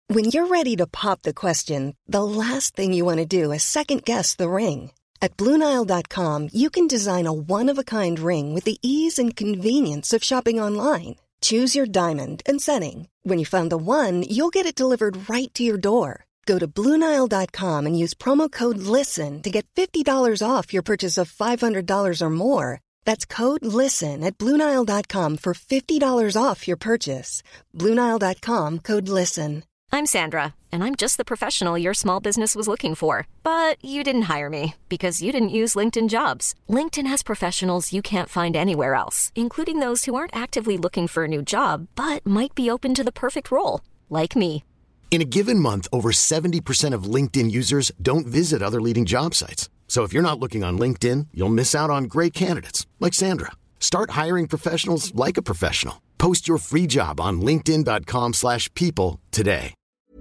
When you're ready to pop the question, the last thing you want to do is second-guess the ring. At BlueNile.com, you can design a one-of-a-kind ring with the ease and convenience of shopping online. Choose your diamond and setting. When you find the one, you'll get it delivered right to your door. Go to BlueNile.com and use promo code LISTEN to get $50 off your purchase of $500 or more. That's code LISTEN at BlueNile.com for $50 off your purchase. BlueNile.com, code LISTEN. I'm Sandra, and I'm just the professional your small business was looking for. But you didn't hire me because you didn't use LinkedIn Jobs. LinkedIn has professionals you can't find anywhere else, including those who aren't actively looking for a new job, but might be open to the perfect role, like me. In a given month, over 70% of LinkedIn users don't visit other leading job sites. So if you're not looking on LinkedIn, you'll miss out on great candidates like Sandra. Start hiring professionals like a professional. Post your free job on linkedin.com/people today.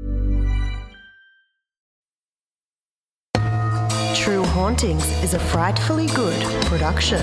True Hauntings is a Frightfully Good production.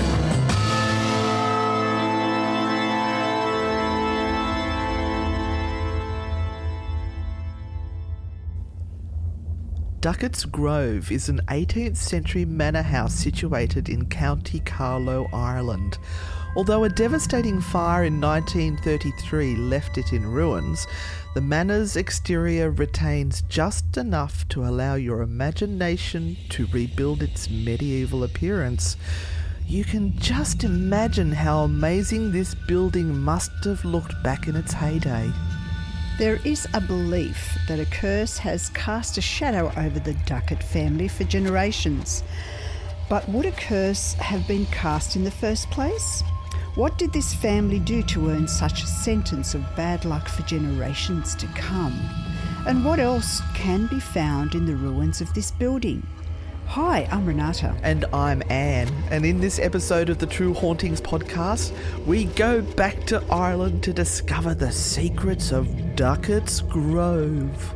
Duckett's Grove is an 18th century manor house situated in County Carlow, Ireland. Although a devastating fire in 1933 left it in ruins, the manor's exterior retains just enough to allow your imagination to rebuild its medieval appearance. You can just imagine how amazing this building must have looked back in its heyday. There is a belief that a curse has cast a shadow over the Duckett family for generations. But would a curse have been cast in the first place? What did this family do to earn such a sentence of bad luck for generations to come? And what else can be found in the ruins of this building? Hi, I'm Renata. And I'm Anne. And in this episode of the True Hauntings podcast, we go back to Ireland to discover the secrets of Duckett's Grove.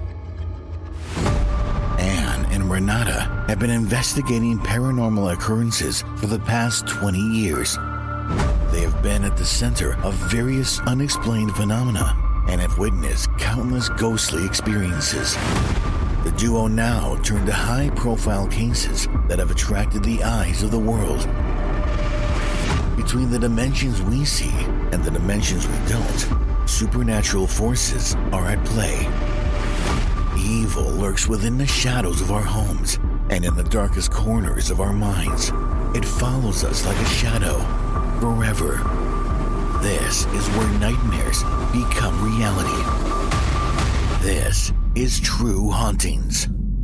Anne and Renata have been investigating paranormal occurrences for the past 20 years. They have been at the center of various unexplained phenomena and have witnessed countless ghostly experiences. The duo now turn to high-profile cases that have attracted the eyes of the world. Between the dimensions we see and the dimensions we don't, supernatural forces are at play. Evil lurks within the shadows of our homes and in the darkest corners of our minds. It follows us like a shadow, forever. This is where nightmares become reality. This is True Hauntings.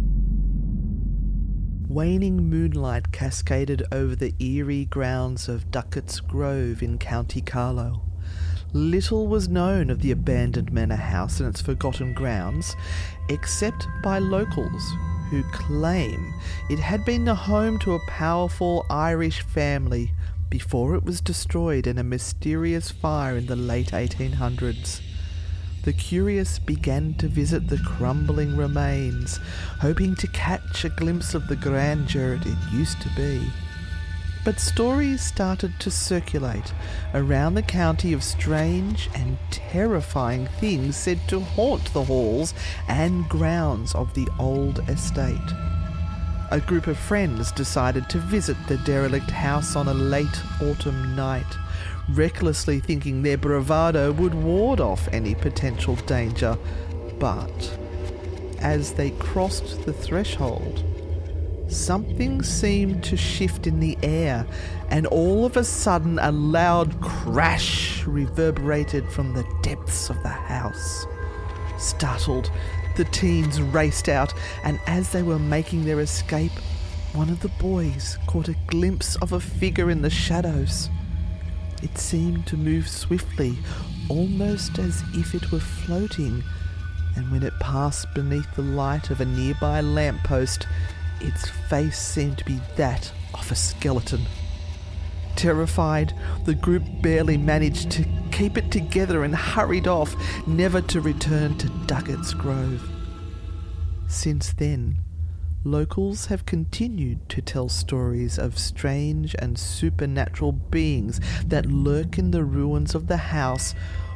Waning moonlight cascaded over the eerie grounds of Duckett's Grove in County Carlow. Little was known of the abandoned manor house and its forgotten grounds, except by locals who claim it had been the home to a powerful Irish family before it was destroyed in a mysterious fire in the late 1800s. The curious began to visit the crumbling remains, hoping to catch a glimpse of the grandeur it used to be. But stories started to circulate around the county of strange and terrifying things said to haunt the halls and grounds of the old estate. A group of friends decided to visit the derelict house on a late autumn night, recklessly thinking their bravado would ward off any potential danger. But as they crossed the threshold, something seemed to shift in the air, and all of a sudden a loud crash reverberated from the depths of the house. Startled, the teens raced out, and as they were making their escape, one of the boys caught a glimpse of a figure in the shadows. It seemed to move swiftly, almost as if it were floating, and when it passed beneath the light of a nearby lamppost, its face seemed to be that of a skeleton. Terrified, the group barely managed to keep it together and hurried off, never to return to Duckett's Grove. Since then, locals have continued to tell stories of strange and supernatural beings that lurk in the ruins of the house,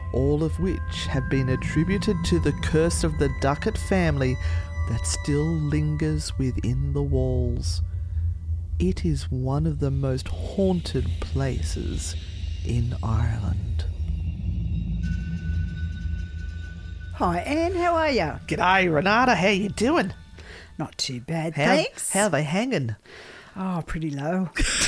all of which have been attributed to the curse of the Ducat family that still lingers within the walls. It is one of the most haunted places in Ireland. Hi, Anne. How are you? G'day, Renata. How you doing? Not too bad, thanks. How are they hanging? Oh, pretty low.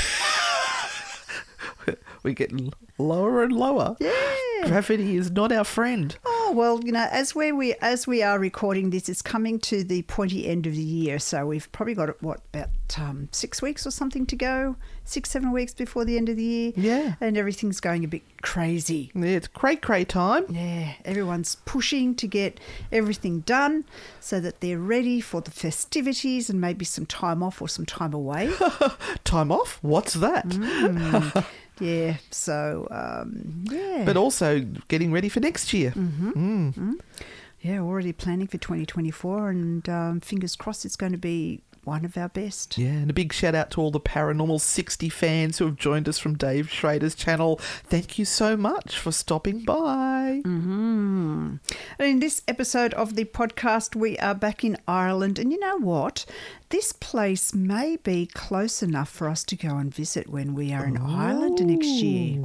We're getting lower and lower. Yeah. Gravity is not our friend. Oh, well, you know, as we are recording this, it's coming to the pointy end of the year, so we've probably got, about 6 weeks or something to go, 6-7 weeks before the end of the year. Yeah. And everything's going a bit crazy. Yeah, it's cray time. Yeah, everyone's pushing to get everything done so that they're ready for the festivities and maybe some time off or some time away. Time off? What's that? Yeah, so, yeah. But also getting ready for next year. Yeah, already planning for 2024 and fingers crossed it's going to be one of our best. Yeah, and a big shout out to all the Paranormal 60 fans who have joined us from Dave Schrader's channel. Thank you so much for stopping by. And in this episode of the podcast, we are back in Ireland. And you know what? This place may be close enough for us to go and visit when we are in Ireland next year.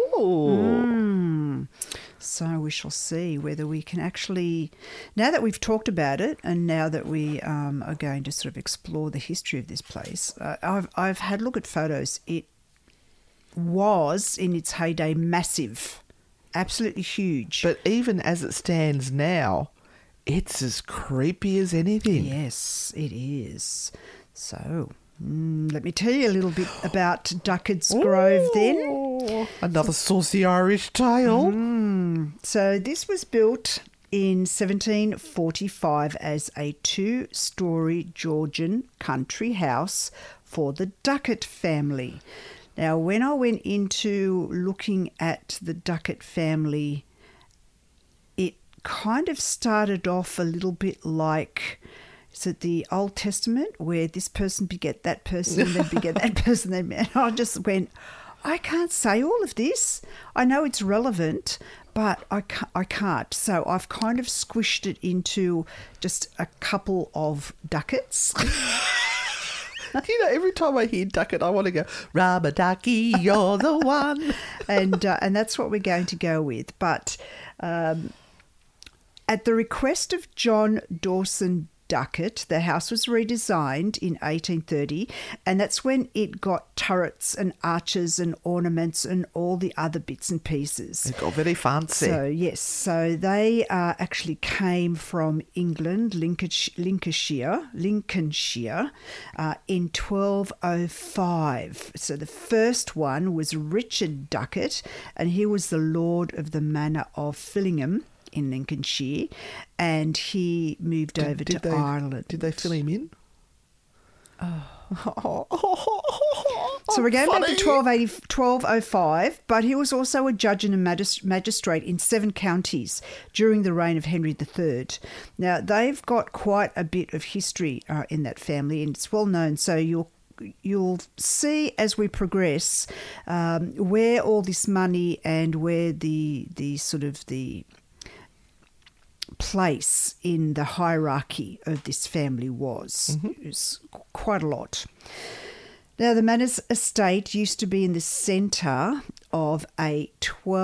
So we shall see whether we can actually, now that we've talked about it and now that we are going to sort of explore the history of this place, I've had a look at photos. It was, in its heyday, massive, absolutely huge. But even as it stands now, it's as creepy as anything. Yes, it is. So, let me tell you a little bit about Ducat's Grove then. Another saucy Irish tale. So this was built in 1745 as a 2-storey Georgian country house for the Ducat family. Now, when I went into looking at the Ducat family, it kind of started off a little bit like, is it the Old Testament where this person beget that person and then beget that person? And I just went, I can't say all of this. I know it's relevant, but I can't. So I've kind of squished it into just a couple of ducats. You know, every time I hear Ducat, I want to go, Rubber Ducky, you're the one. And that's what we're going to go with. But at the request of John Dawson Ducat, the house was redesigned in 1830, and that's when it got turrets and arches and ornaments and all the other bits and pieces. It got very fancy. So, yes, so they actually came from England, Lincolnshire, in 1205. So the first one was Richard Ducat, and he was the lord of the manor of Fillingham in Lincolnshire, and he moved over to Ireland. Did they fill him in? So we're going back to 1205, but he was also a judge and a magistrate in 7 counties during the reign of Henry III. Now, they've got quite a bit of history in that family, and it's well known, so you'll see as we progress where all this money and where the sort of the place in the hierarchy of this family was. It was quite a lot. Now, the manor's estate used to be in the centre of a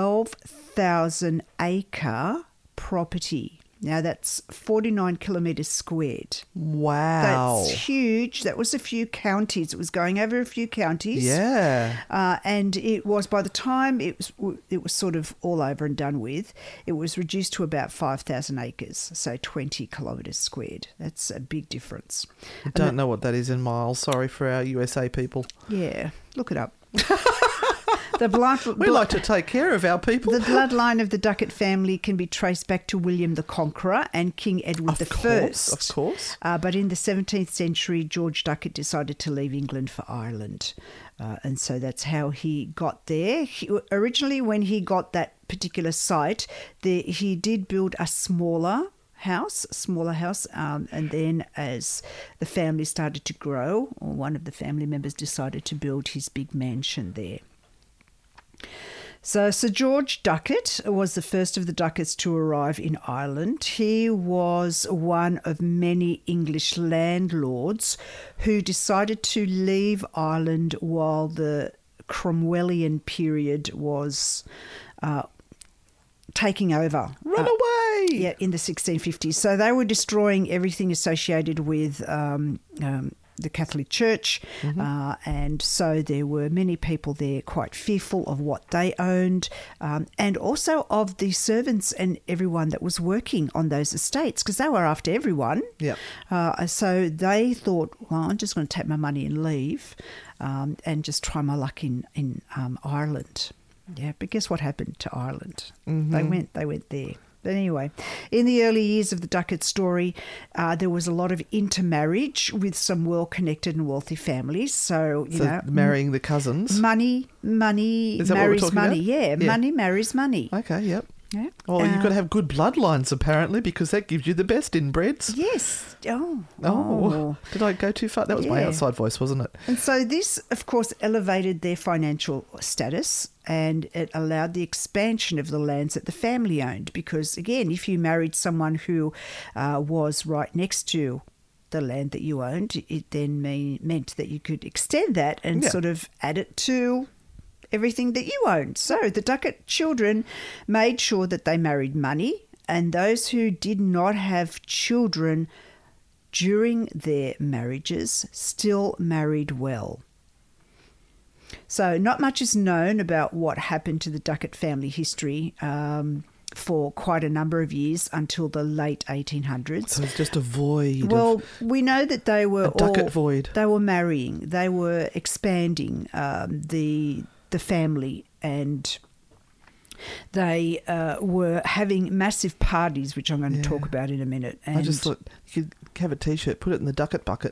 12,000-acre property. Now, that's 49 kilometres squared. Wow. That's huge. That was a few counties. It was going over a few counties. Yeah. And it was, by the time it was sort of all over and done with, it was reduced to about 5,000 acres, so 20 kilometres squared. That's a big difference. I don't know what that is in miles. Sorry for our USA people. Yeah, look it up. We like to take care of our people. The bloodline of the Ducat family can be traced back to William the Conqueror and King Edward I. Of course. But in the 17th century, George Ducat decided to leave England for Ireland. And so that's how he got there. Originally, when he got that particular site, he did build a smaller house, and then as the family started to grow, or one of the family members decided to build his big mansion there. So Sir George Ducat was the first of the Ducats to arrive in Ireland. He was one of many English landlords who decided to leave Ireland while the Cromwellian period was taking over. Run away! Yeah, in the 1650s. So they were destroying everything associated with the Catholic Church, and so there were many people there quite fearful of what they owned, and also of the servants and everyone that was working on those estates, because they were after everyone. Yep. So they thought, well, I'm just going to take my money and leave, and just try my luck in Ireland. Yeah, but guess what happened to Ireland? They went there. But anyway, in the early years of the Ducat story, there was a lot of intermarriage with some well-connected and wealthy families. So, you know, marrying the cousins. Money Is that what we're marries talking money. about? Yeah, money marries money. Okay, yep. Yeah. Oh, you've got to have good bloodlines, apparently, because that gives you the best inbreds. Yes. Oh. Did I go too far? That was my outside voice, wasn't it? And so this, of course, elevated their financial status, and it allowed the expansion of the lands that the family owned. Because, again, if you married someone who was right next to the land that you owned, it then meant that you could extend that and sort of add it to everything that you owned. So the Ducat children made sure that they married money, and those who did not have children during their marriages still married well. So not much is known about what happened to the Ducat family history for quite a number of years until the late 1800s. So it's just a void. Well, we know that they were Ducat void. They were marrying. They were expanding the family, and they were having massive parties, which I'm going to talk about in a minute. And I just thought you could have a T-shirt, put it in the Ducat bucket.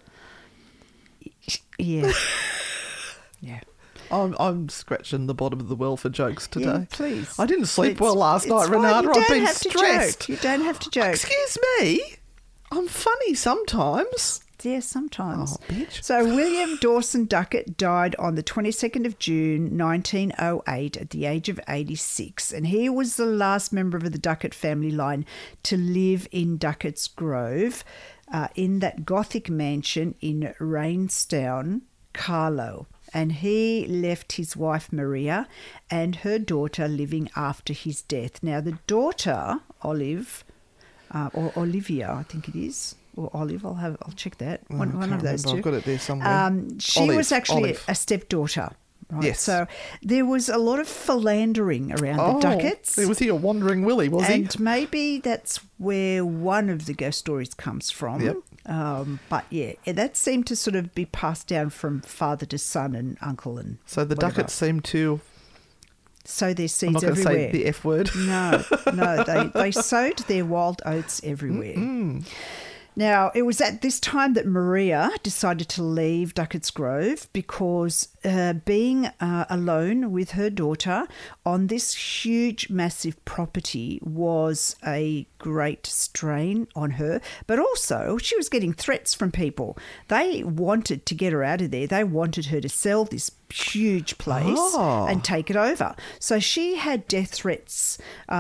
Yeah. Yeah. I'm scratching the bottom of the well for jokes today. Yeah, please. I didn't sleep well last night, fine. Renata. I've been have to stressed. joke. You don't have to joke. Excuse me? I'm funny sometimes. Yeah, sometimes. Oh, bitch. So William Dawson Ducat died on the 22nd of June, 1908, at the age of 86. And he was the last member of the Ducat family line to live in Ducat's Grove, in that Gothic mansion in Rainstown, Carlow. And he left his wife Maria and her daughter living after his death. Now, the daughter, Olive, or Olivia, I think it is, or Olive, I'll check that. One of those two. I've got it there somewhere. She was actually a stepdaughter. Right? Yes. So there was a lot of philandering around the Ducats. Was he a wandering Willie, was he? And maybe that's where one of the ghost stories comes from. Yep. But yeah, that seemed to sort of be passed down from father to son and uncle and So the whatever. Ducats seem to... sow their I'm seeds not going to everywhere. say the F word. No, they sowed their wild oats everywhere. Now, it was at this time that Maria decided to leave Ducat's Grove because being alone with her daughter on this huge, massive property was a great strain on her. But also, she was getting threats from people. They wanted to get her out of there. They wanted her to sell this huge place and take it over. So she had death threats.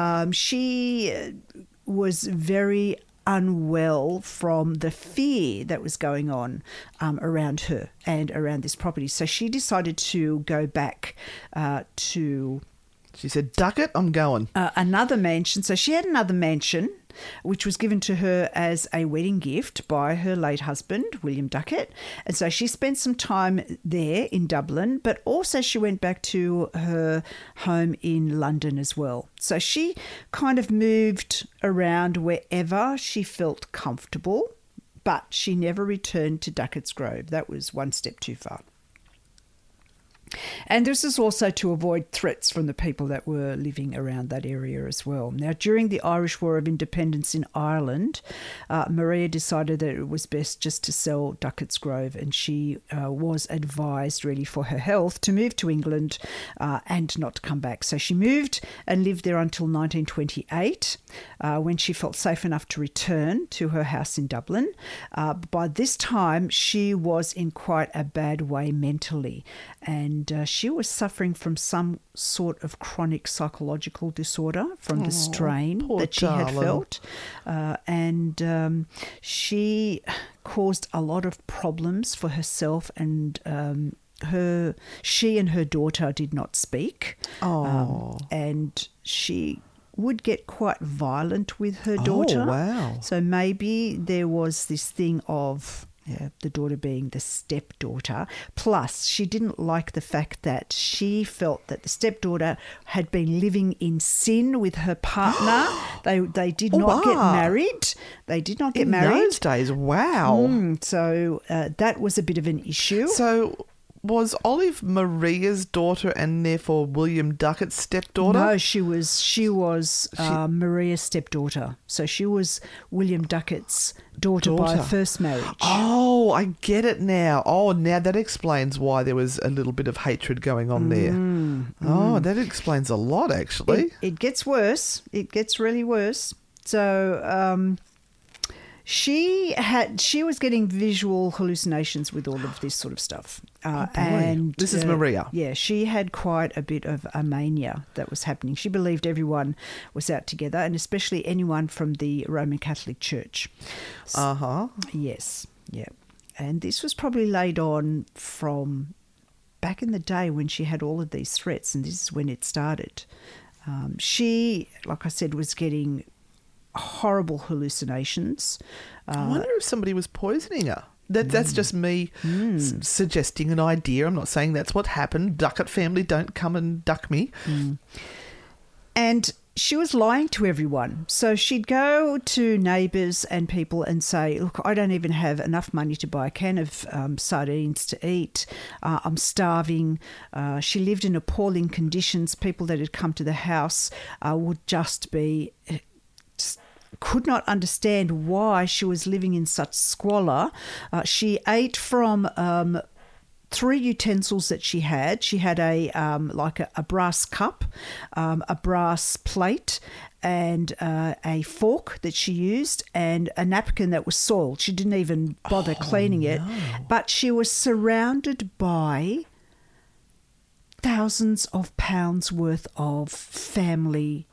She was very unwell from the fear that was going on around her and around this property. So she decided to go back to... She said, Ducat, I'm going. Another mansion. So she had another mansion, which was given to her as a wedding gift by her late husband, William Ducat. And so she spent some time there in Dublin, but also she went back to her home in London as well. So she kind of moved around wherever she felt comfortable, but she never returned to Ducat's Grove. That was one step too far. And this is also to avoid threats from the people that were living around that area as well. Now, during the Irish War of Independence in Ireland, Maria decided that it was best just to sell Ducat's Grove, and she was advised, really for her health, to move to England and not to come back. So she moved and lived there until 1928, when she felt safe enough to return to her house in Dublin. By this time, she was in quite a bad way mentally, and and she was suffering from some sort of chronic psychological disorder from the strain that she had felt. And she caused a lot of problems for herself, and she and her daughter did not speak. And she would get quite violent with her daughter. Oh, wow. So maybe there was this thing of the daughter being the stepdaughter. Plus, she didn't like the fact that she felt that the stepdaughter had been living in sin with her partner. They did not get married. They did not get married. In those days, wow. So that was a bit of an issue. So was Olive Maria's daughter and therefore William Duckett's stepdaughter? No, she was Maria's stepdaughter. So she was William Duckett's daughter by first marriage. Oh, I get it now. Oh, now that explains why there was a little bit of hatred going on there. Oh, that explains a lot, actually. It gets worse. It gets really worse. So she was getting visual hallucinations with all of this sort of stuff. And this is Maria. Yeah, she had quite a bit of a mania that was happening. She believed everyone was out together, and especially anyone from the Roman Catholic Church. Yes, yeah. And this was probably laid on from back in the day when she had all of these threats, and this is when it started. She, like I said, was getting horrible hallucinations. I wonder if somebody was poisoning her. That's just me suggesting an idea. I'm not saying that's what happened. Duckett family, don't come and duck me. And she was lying to everyone. So she'd go to neighbours and people and say, look, I don't even have enough money to buy a can of sardines to eat. I'm starving. She lived in appalling conditions. People that had come to the house would just could not understand why she was living in such squalor. She ate from 3 utensils that she had. She had a brass cup, a brass plate, and a fork that she used, and a napkin that was soiled. She didn't even bother cleaning it. But she was surrounded by thousands of pounds worth of family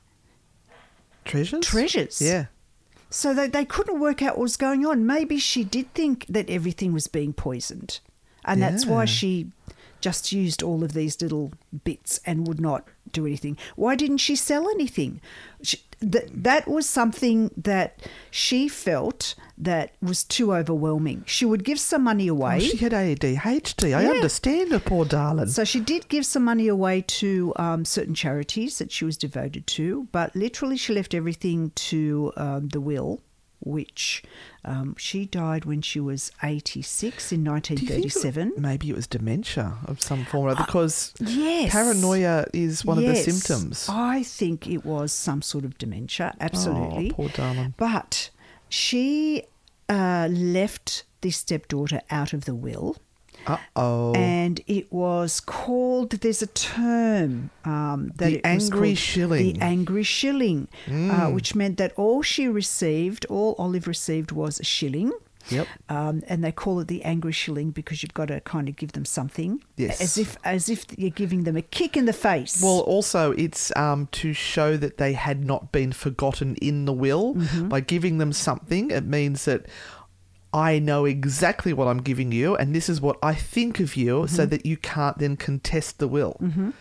treasures. Yeah. So they couldn't work out what was going on. Maybe she did think that everything was being poisoned, and that's why she just used all of these little bits and would not do anything. Why didn't she sell anything? That was something that she felt that was too overwhelming. She would give some money away. She had ADHD. I understand her, poor darling. So she did give some money away to certain charities that she was devoted to, but literally she left everything to the will, which she died when she was 86 in 1937. Maybe it was dementia of some form or other, because yes, paranoia is one of the symptoms. I think it was some sort of dementia, absolutely. Oh, poor darling. But she left this stepdaughter out of the will. Uh-oh. And it was called, there's a term that the angry shilling. The angry shilling, which meant that all Olive received was a shilling. Yep. And they call it the angry shilling because you've got to kind of give them something. Yes. As if you're giving them a kick in the face. Well, also it's to show that they had not been forgotten in the will. By giving them something, it means that I know exactly what I'm giving you, and this is what I think of you, so that you can't then contest the will.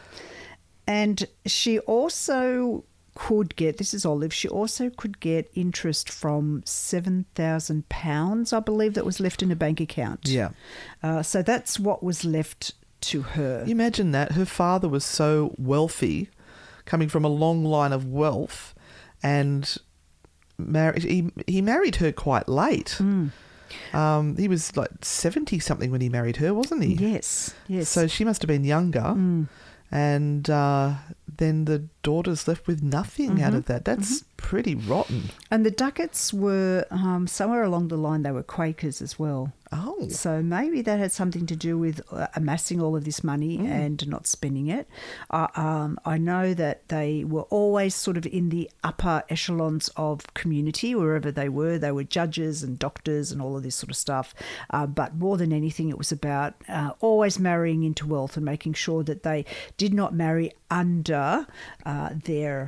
And she also could get, this is Olive, she also could get interest from £7,000, I believe, that was left in a bank account. Yeah. So that's what was left to her. Imagine that. Her father was so wealthy, coming from a long line of wealth, and he married her quite late. He was like 70-something when he married her, wasn't he? Yes. So she must have been younger. And then the daughter's left with nothing out of that. That's pretty rotten. And the Ducketts were, somewhere along the line, they were Quakers as well. Oh. So maybe that had something to do with amassing all of this money and not spending it. I know that they were always sort of in the upper echelons of community, wherever they were. They were judges and doctors and all of this sort of stuff. But more than anything, it was about always marrying into wealth and making sure that they did not marry under their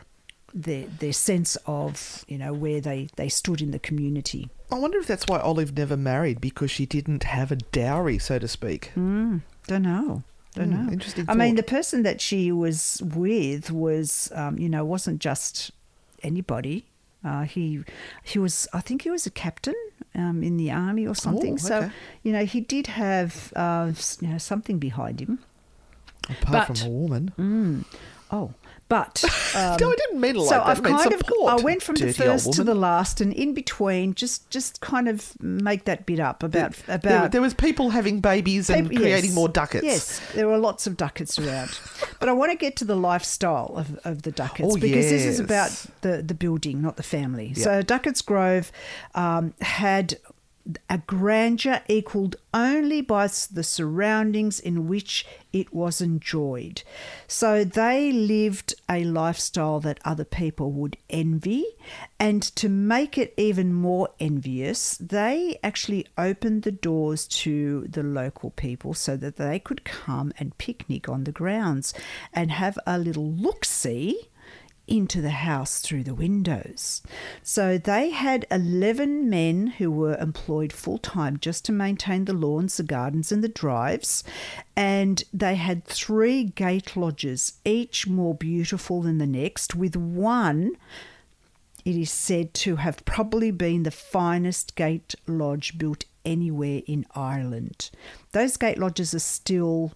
sense of, where they stood in the community. I wonder if that's why Olive never married, because she didn't have a dowry, so to speak. Don't know. Interesting I mean, thought. the person that she was with was, wasn't just anybody. He was, I think he was a captain in the army or something. Oh, okay. So, he did have, something behind him. Apart from a woman. But no, I didn't mean it like so that. I went from the first to the last, and in between, just kind of make that bit up about there was people having babies and creating more ducats. Yes, there were lots of ducats around. But I want to get to the lifestyle of the ducats because this is about the building, not the family. Yeah. So Ducats Grove had a grandeur equalled only by the surroundings in which it was enjoyed. So they lived a lifestyle that other people would envy, and to make it even more envious, they actually opened the doors to the local people so that they could come and picnic on the grounds and have a little look-see into the house through the windows. So they had 11 men who were employed full-time just to maintain the lawns, the gardens and the drives, and they had 3 gate lodges, each more beautiful than the next, with one, it is said to have probably been the finest gate lodge built anywhere in Ireland. Those gate lodges are still,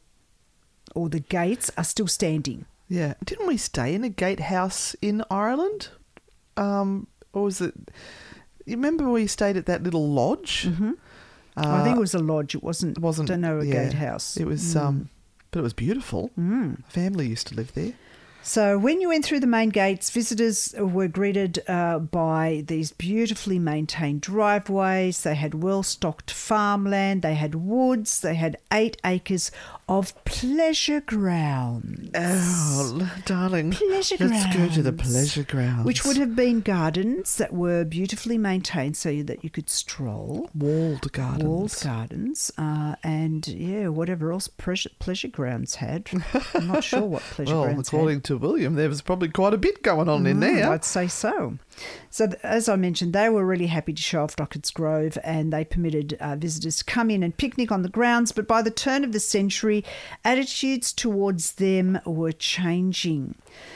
or the gates are still standing. Yeah. Didn't we stay in a gatehouse in Ireland? Or was it... You remember we stayed at that little lodge? Mm-hmm. I think it was a lodge. It wasn't don't know, a gatehouse. It was... but it was beautiful. A family used to live there. So when you went through the main gates, visitors were greeted by these beautifully maintained driveways. They had well-stocked farmland. They had woods. They had 8 acres of pleasure grounds. Oh, darling. Pleasure grounds. Let's go to the pleasure grounds. Which would have been gardens that were beautifully maintained so that you could stroll. Walled gardens. And, whatever else pleasure grounds had. I'm not sure what pleasure grounds had. According to William, there was probably quite a bit going on in there. I'd say so. So, as I mentioned, they were really happy to show off Ducats Grove, and they permitted visitors to come in and picnic on the grounds. But by the turn of the century, attitudes towards them were changing.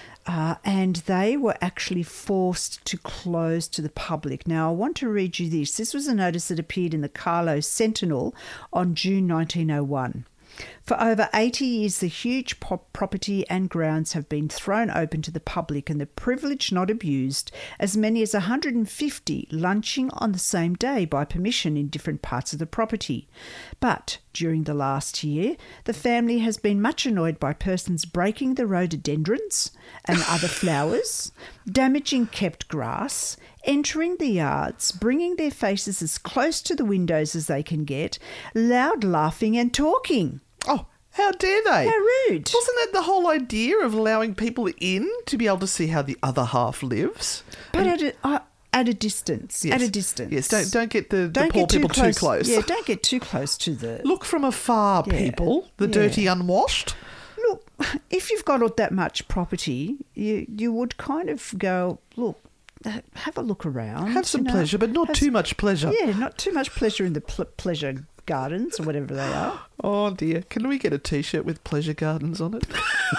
And they were actually forced to close to the public. Now, I want to read you this. This was a notice that appeared in the Carlow Sentinel on June 1901. For over 80 years, the huge property and grounds have been thrown open to the public and the privilege not abused, as many as 150 lunching on the same day by permission in different parts of the property. But during the last year, the family has been much annoyed by persons breaking the rhododendrons and other flowers, damaging kept grass, entering the yards, bringing their faces as close to the windows as they can get, loud laughing and talking. Oh, how dare they? How rude. Wasn't that the whole idea of allowing people in to be able to see how the other half lives? But at a distance. Yes. At a distance. Yes, don't get the poor people too close. Yeah, don't get too close to the... Look from afar, people, the dirty unwashed. Look, if you've got all that much property, you would kind of go, look, have a look around. Have some pleasure, but not too much pleasure. Yeah, not too much pleasure in the pleasure gardens or whatever they are. Oh, dear. Can we get a T-shirt with pleasure gardens on it?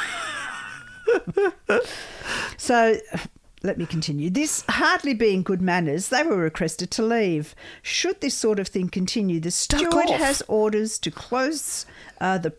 So... Let me continue. This hardly being good manners, they were requested to leave. Should this sort of thing continue, the steward has orders to close the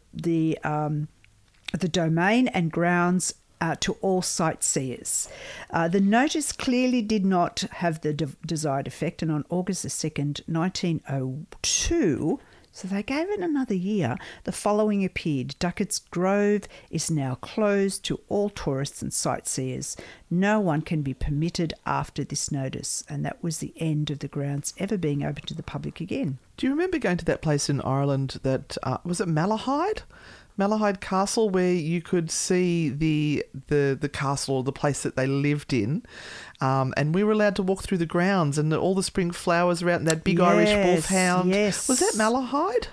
domain and grounds to all sightseers. The notice clearly did not have the desired effect, and on August the 2nd, 1902, So they gave it another year. The following appeared. Duckett's Grove is now closed to all tourists and sightseers. No one can be permitted after this notice. And that was the end of the grounds ever being open to the public again. Do you remember going to that place in Ireland that, was it Malahide? Malahide Castle, where you could see the castle or the place that they lived in, and we were allowed to walk through the grounds, and all the spring flowers were out, and that big Irish wolfhound. Yes. Was that Malahide?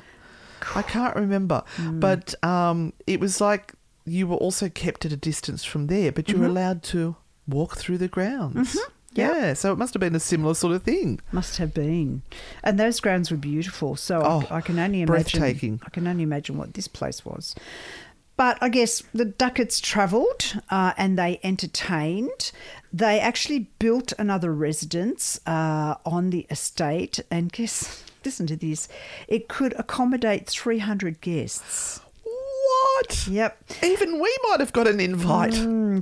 I can't remember, but it was like you were also kept at a distance from there, but you were allowed to walk through the grounds. Yeah, so it must have been a similar sort of thing. Must have been. And those grounds were beautiful. So I can only imagine. Breathtaking. I can only imagine what this place was. But I guess the Ducketts travelled and they entertained. They actually built another residence on the estate. And listen to this, it could accommodate 300 guests. What? Yep. Even we might have got an invite.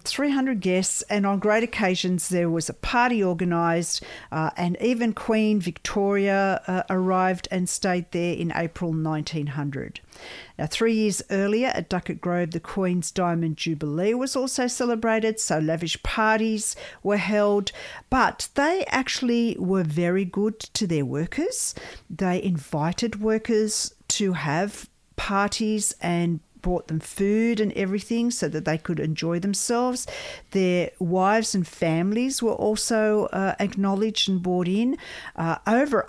300 guests, and on great occasions there was a party organised, and even Queen Victoria arrived and stayed there in April 1900. Now, 3 years earlier at Duckett Grove, the Queen's Diamond Jubilee was also celebrated, so lavish parties were held, but they actually were very good to their workers. They invited workers to have parties and brought them food and everything so that they could enjoy themselves. Their wives and families were also acknowledged and brought in. Over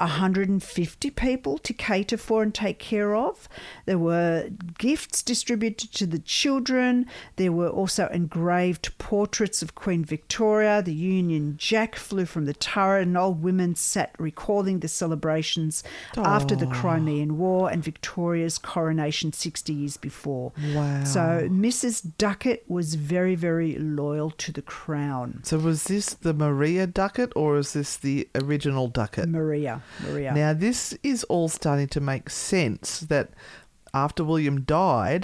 150 people to cater for and take care of. There were gifts distributed to the children. There were also engraved portraits of Queen Victoria. The Union Jack flew from the turret, and old women sat recalling the celebrations after the Crimean War and Victoria's coronation 60 years before. Wow. So Mrs. Duckett was very, very loyal to the Crown. So was this the Maria Duckett or is this the original Duckett? Maria. Now, this is all starting to make sense that after William died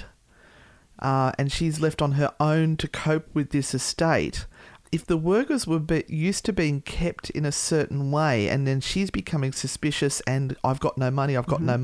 and she's left on her own to cope with this estate, if the workers were used to being kept in a certain way and then she's becoming suspicious and I've got no money,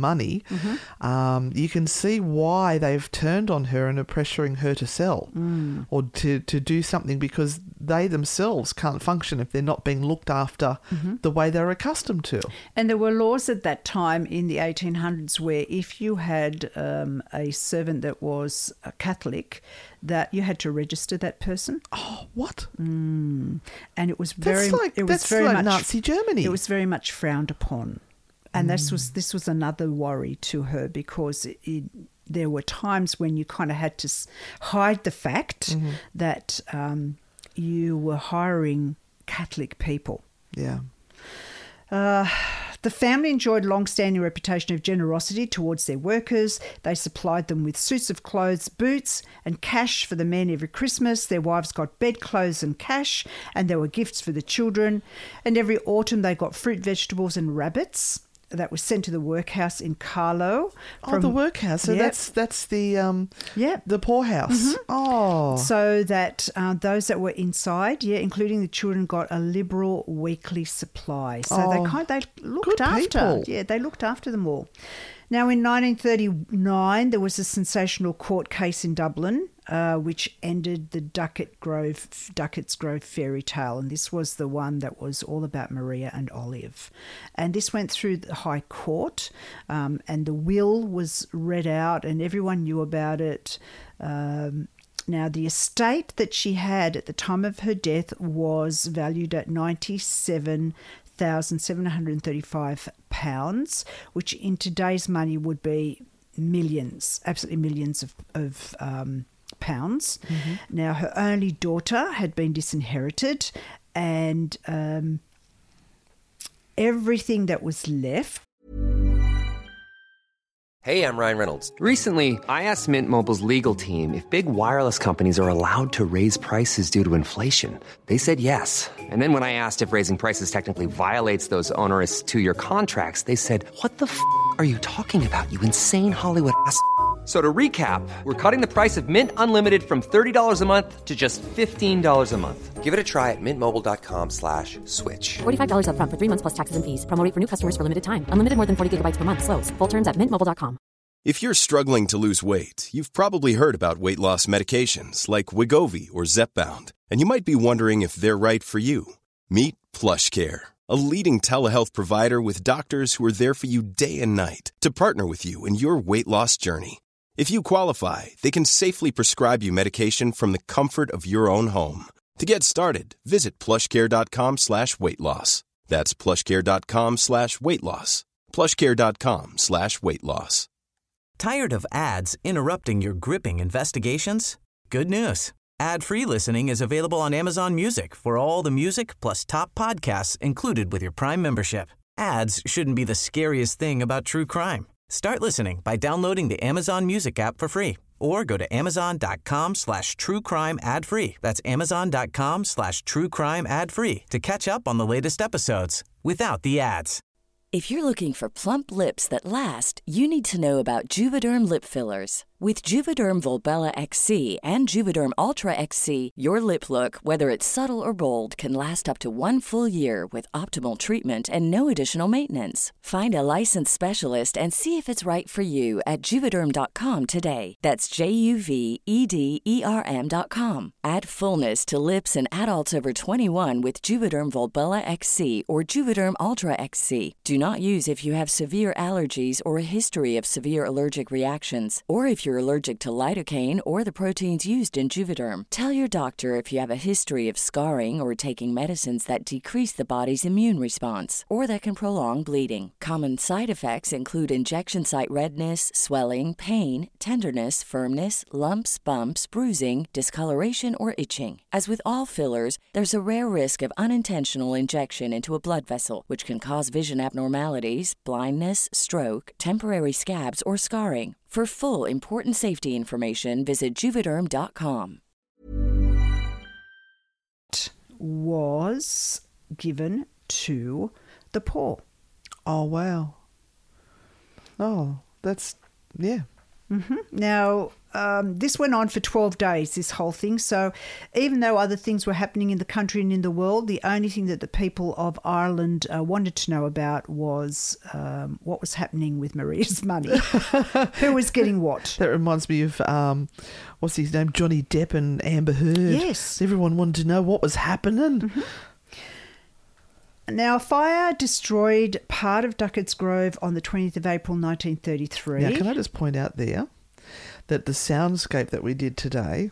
you can see why they've turned on her and are pressuring her to sell or to do something, because they themselves can't function if they're not being looked after the way they're accustomed to. And there were laws at that time in the 1800s where if you had a servant that was a Catholic, that you had to register that person. Oh, what? And it was That's like Nazi Germany. It was very much frowned upon. And this was another worry to her, because there were times when you kind of had to hide the fact that you were hiring Catholic people. Yeah. The family enjoyed a long-standing reputation of generosity towards their workers. They supplied them with suits of clothes, boots and cash for the men every Christmas. Their wives got bedclothes and cash, and there were gifts for the children. And every autumn they got fruit, vegetables and rabbits that was sent to the workhouse in Carlow. The workhouse. So that's the poorhouse. Oh. So that those that were inside, including the children, got a liberal weekly supply. So they looked after. People. Yeah, they looked after them all. Now, in 1939, there was a sensational court case in Dublin, which ended the Duckett's Grove fairy tale. And this was the one that was all about Maria and Olive. And this went through the High Court, and the will was read out and everyone knew about it. Now, the estate that she had at the time of her death was valued at £97,735, which in today's money would be millions, absolutely millions of pounds. Now, her only daughter had been disinherited, and everything that was left. Hey, I'm Ryan Reynolds. Recently, I asked Mint Mobile's legal team if big wireless companies are allowed to raise prices due to inflation. They said yes. And then when I asked if raising prices technically violates those onerous 2-year contracts, they said, "What the f*** are you talking about, you insane Hollywood ass f- So to recap, we're cutting the price of Mint Unlimited from $30 a month to just $15 a month. Give it a try at mintmobile.com/switch. $45 up front for 3 months plus taxes and fees. Promo rate for new customers for limited time. Unlimited more than 40 gigabytes per month. Slows full terms at mintmobile.com. If you're struggling to lose weight, you've probably heard about weight loss medications like Wegovy or Zepbound, and you might be wondering if they're right for you. Meet PlushCare, a leading telehealth provider with doctors who are there for you day and night to partner with you in your weight loss journey. If you qualify, they can safely prescribe you medication from the comfort of your own home. To get started, visit plushcare.com/weight-loss. That's plushcare.com/weight-loss. plushcare.com/weight-loss. Tired of ads interrupting your gripping investigations? Good news. Ad-free listening is available on Amazon Music for all the music plus top podcasts included with your Prime membership. Ads shouldn't be the scariest thing about true crime. Start listening by downloading the Amazon Music app for free or go to amazon.com/truecrime ad-free. That's amazon.com/truecrime ad-free to catch up on the latest episodes without the ads. If you're looking for plump lips that last, you need to know about Juvederm lip fillers. With Juvederm Volbella XC and Juvederm Ultra XC, your lip look, whether it's subtle or bold, can last up to 1 full year with optimal treatment and no additional maintenance. Find a licensed specialist and see if it's right for you at Juvederm.com today. That's JUVEDERM.com. Add fullness to lips in adults over 21 with Juvederm Volbella XC or Juvederm Ultra XC. Do not use if you have severe allergies or a history of severe allergic reactions, or if you're allergic to lidocaine or the proteins used in Juvederm. Tell your doctor if you have a history of scarring or taking medicines that decrease the body's immune response or that can prolong bleeding. Common side effects include injection site redness, swelling, pain, tenderness, firmness, lumps, bumps, bruising, discoloration, or itching. As with all fillers, there's a rare risk of unintentional injection into a blood vessel, which can cause vision abnormalities, blindness, stroke, temporary scabs, or scarring. For full important safety information, visit Juvederm.com. Was given to the poor. Oh, wow. Oh, that's, yeah. Mm-hmm. Now, this went on for 12 days, this whole thing. So even though other things were happening in the country and in the world, the only thing that the people of Ireland wanted to know about was what was happening with Maria's money. Who was getting what? That reminds me of, what's his name, Johnny Depp and Amber Heard. Yes. Everyone wanted to know what was happening. Mm-hmm. Now, fire destroyed part of Duckett's Grove on the 20th of April 1933. Now, can I just point out there that the soundscape that we did today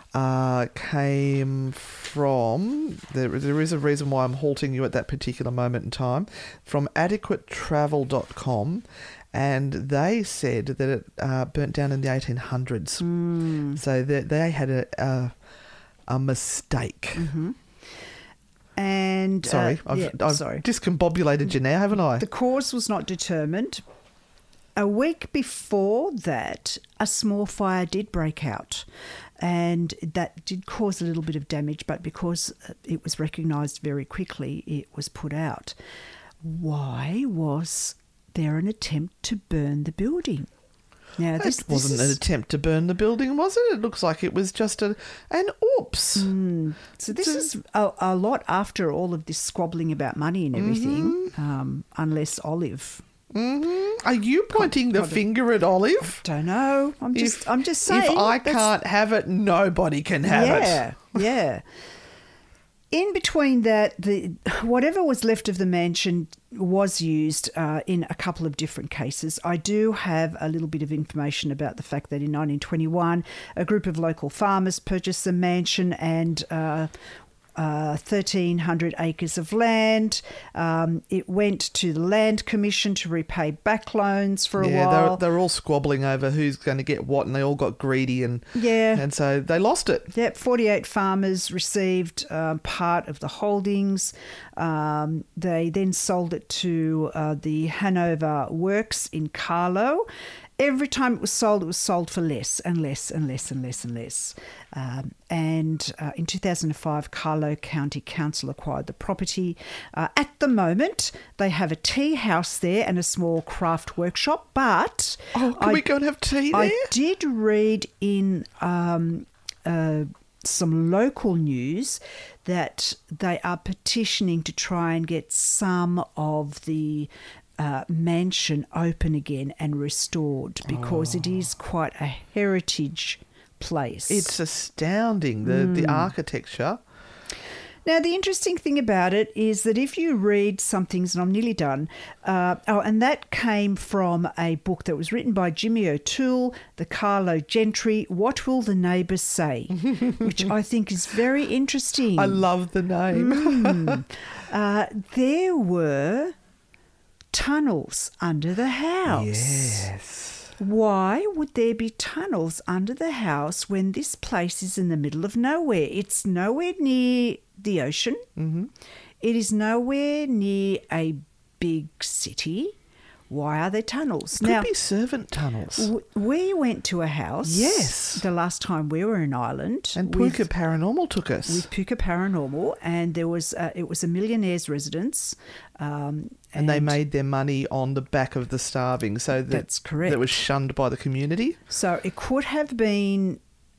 came from, there is a reason why I'm halting you at that particular moment in time, from adequatetravel.com, and they said that it burnt down in the 1800s. So they had a mistake. Mm-hmm. And I've discombobulated you now, haven't I? The cause was not determined. A week before that, a small fire did break out, and that did cause a little bit of damage, but because it was recognised very quickly, it was put out. Why was there an attempt to burn the building? Now, this wasn't an attempt to burn the building, was it? It looks like it was just an oops. So this is a lot after all of this squabbling about money and everything, unless Olive. Mm-hmm. Are you pointing the finger at Olive? Don't know. I'm just saying. If I can't have it, nobody can have it. Yeah. In between that, whatever was left of the mansion was used in a couple of different cases. I do have a little bit of information about the fact that in 1921, a group of local farmers purchased the mansion and 1,300 acres of land. It went to the Land Commission to repay back loans for a while. They were all squabbling over who's going to get what, and they all got greedy, and so they lost it. Yep, 48 farmers received part of the holdings. They then sold it to the Hanover Works in Carlow. every time it was sold for less and less and less and less and less. And in 2005, Carlow County Council acquired the property. At the moment, they have a tea house there and a small craft workshop. But can we go and have tea there? I did read in some local news that they are petitioning to try and get some of the mansion open again and restored, because it is quite a heritage place. It's astounding, the architecture. Now, the interesting thing about it is that if you read some things, and I'm nearly done, and that came from a book that was written by Jimmy O'Toole, The Carlow Gentry, What Will the Neighbours Say? Which I think is very interesting. I love the name. There were tunnels under the house. Yes. Why would there be tunnels under the house when this place is in the middle of nowhere? It's nowhere near the ocean. Mm-hmm. It is nowhere near a big city. Why are there tunnels? Could be servant tunnels. We went to a house. Yes. The last time we were in Ireland. And Puka Paranormal took us. With Puka Paranormal, and there was it was a millionaire's residence. And they made their money on the back of the starving. So that's correct. That was shunned by the community. So it could have been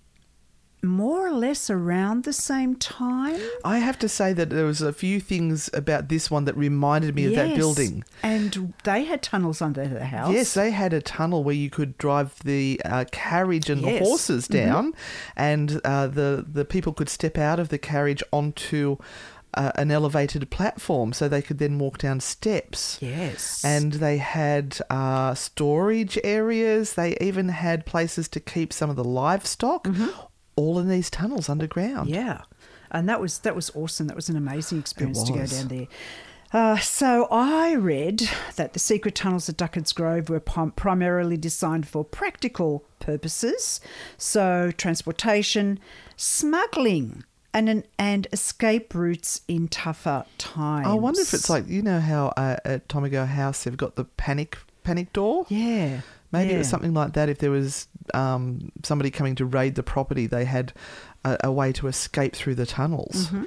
more or less around the same time. I have to say that there was a few things about this one that reminded me of that building. And they had tunnels under the house. Yes, they had a tunnel where you could drive the carriage and the horses down, and the people could step out of the carriage onto an elevated platform, so they could then walk down steps. Yes. And they had storage areas. They even had places to keep some of the livestock. All in these tunnels underground. Yeah, and that was awesome. That was an amazing experience to go down there. So I read that the secret tunnels at Duckett's Grove were primarily designed for practical purposes, so transportation, smuggling, and escape routes in tougher times. I wonder if it's like, you know how at Tomago House they've got the panic door? Yeah. Maybe it was something like that. If there was somebody coming to raid the property, they had a way to escape through the tunnels. Mm-hmm.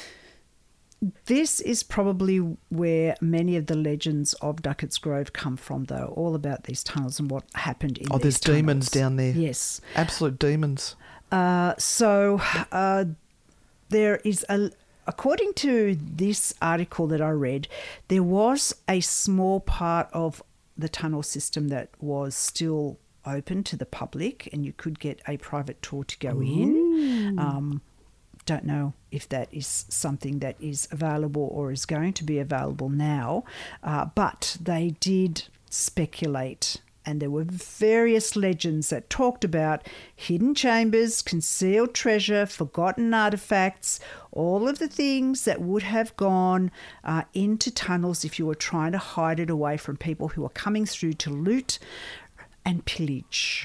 This is probably where many of the legends of Duckett's Grove come from, though, all about these tunnels and what happened in these tunnels. There's demons down there. Yes. Absolute demons. So there is according to this article that I read, there was a small part of the tunnel system that was still open to the public, and you could get a private tour to go in. Don't know if that is something that is available or is going to be available now, but they did speculate, and there were various legends that talked about hidden chambers, concealed treasure, forgotten artefacts, all of the things that would have gone into tunnels if you were trying to hide it away from people who are coming through to loot and pillage.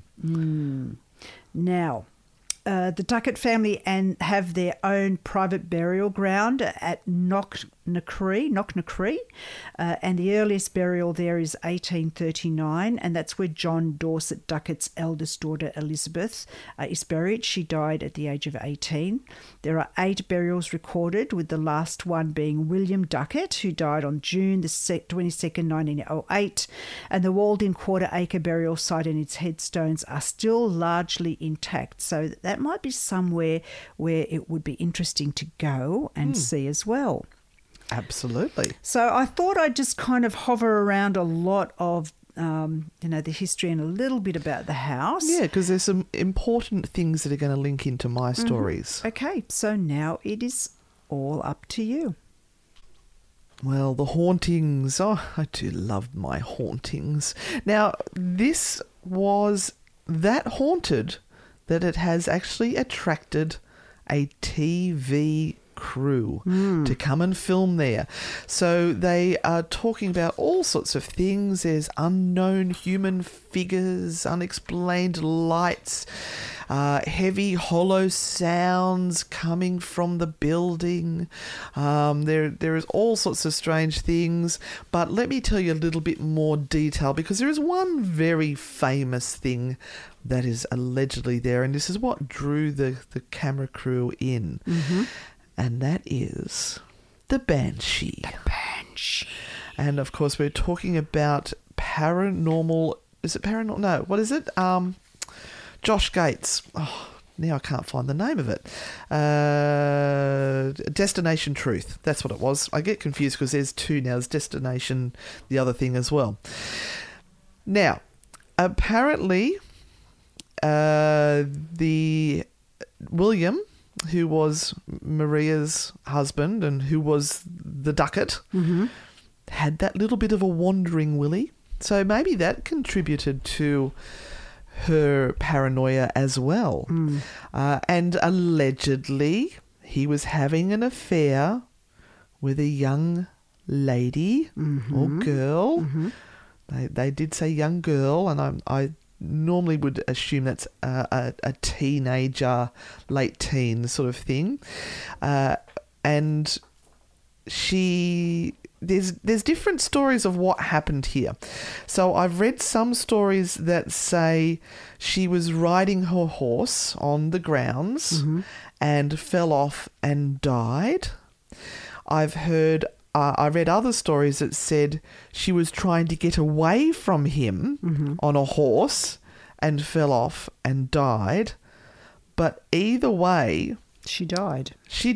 Now, the Duckett family have their own private burial ground at Knocknacree, and the earliest burial there is 1839, and that's where John Dorset Duckett's eldest daughter Elizabeth is buried. She died at the age of 18. There are 8 burials recorded, with the last one being William Duckett, who died on June the 22nd, 1908, and the walled-in quarter-acre burial site and its headstones are still largely intact, so that might be somewhere where it would be interesting to go and see as well. Absolutely. So I thought I'd just kind of hover around a lot of, the history and a little bit about the house. Yeah, because there's some important things that are going to link into my stories. Okay, so now it is all up to you. Well, the hauntings. Oh, I do love my hauntings. Now, this was that haunted that it has actually attracted a TV crew to come and film there. So they are talking about all sorts of things. There's unknown human figures, unexplained lights, heavy hollow sounds coming from the building. There is all sorts of strange things, but let me tell you a little bit more detail, because there is one very famous thing that is allegedly there, and this is what drew the camera crew in, and that is the Banshee. The Banshee. And of course we're talking about paranormal... Is it paranormal? No, what is it? Josh Gates. Oh, now I can't find the name of it. Destination Truth. That's what it was. I get confused because there's two now. There's Destination, the other thing as well. Now, apparently, the William, who was Maria's husband and who was the Ducat, had that little bit of a wandering willy. So maybe that contributed to her paranoia as well. And allegedly he was having an affair with a young lady or girl. They did say young girl, and I normally would assume that's a teenager, late teen sort of thing. And there's different stories of what happened here. So I've read some stories that say she was riding her horse on the grounds and fell off and died. I've heard... I read other stories that said she was trying to get away from him on a horse and fell off and died. But either way... She died.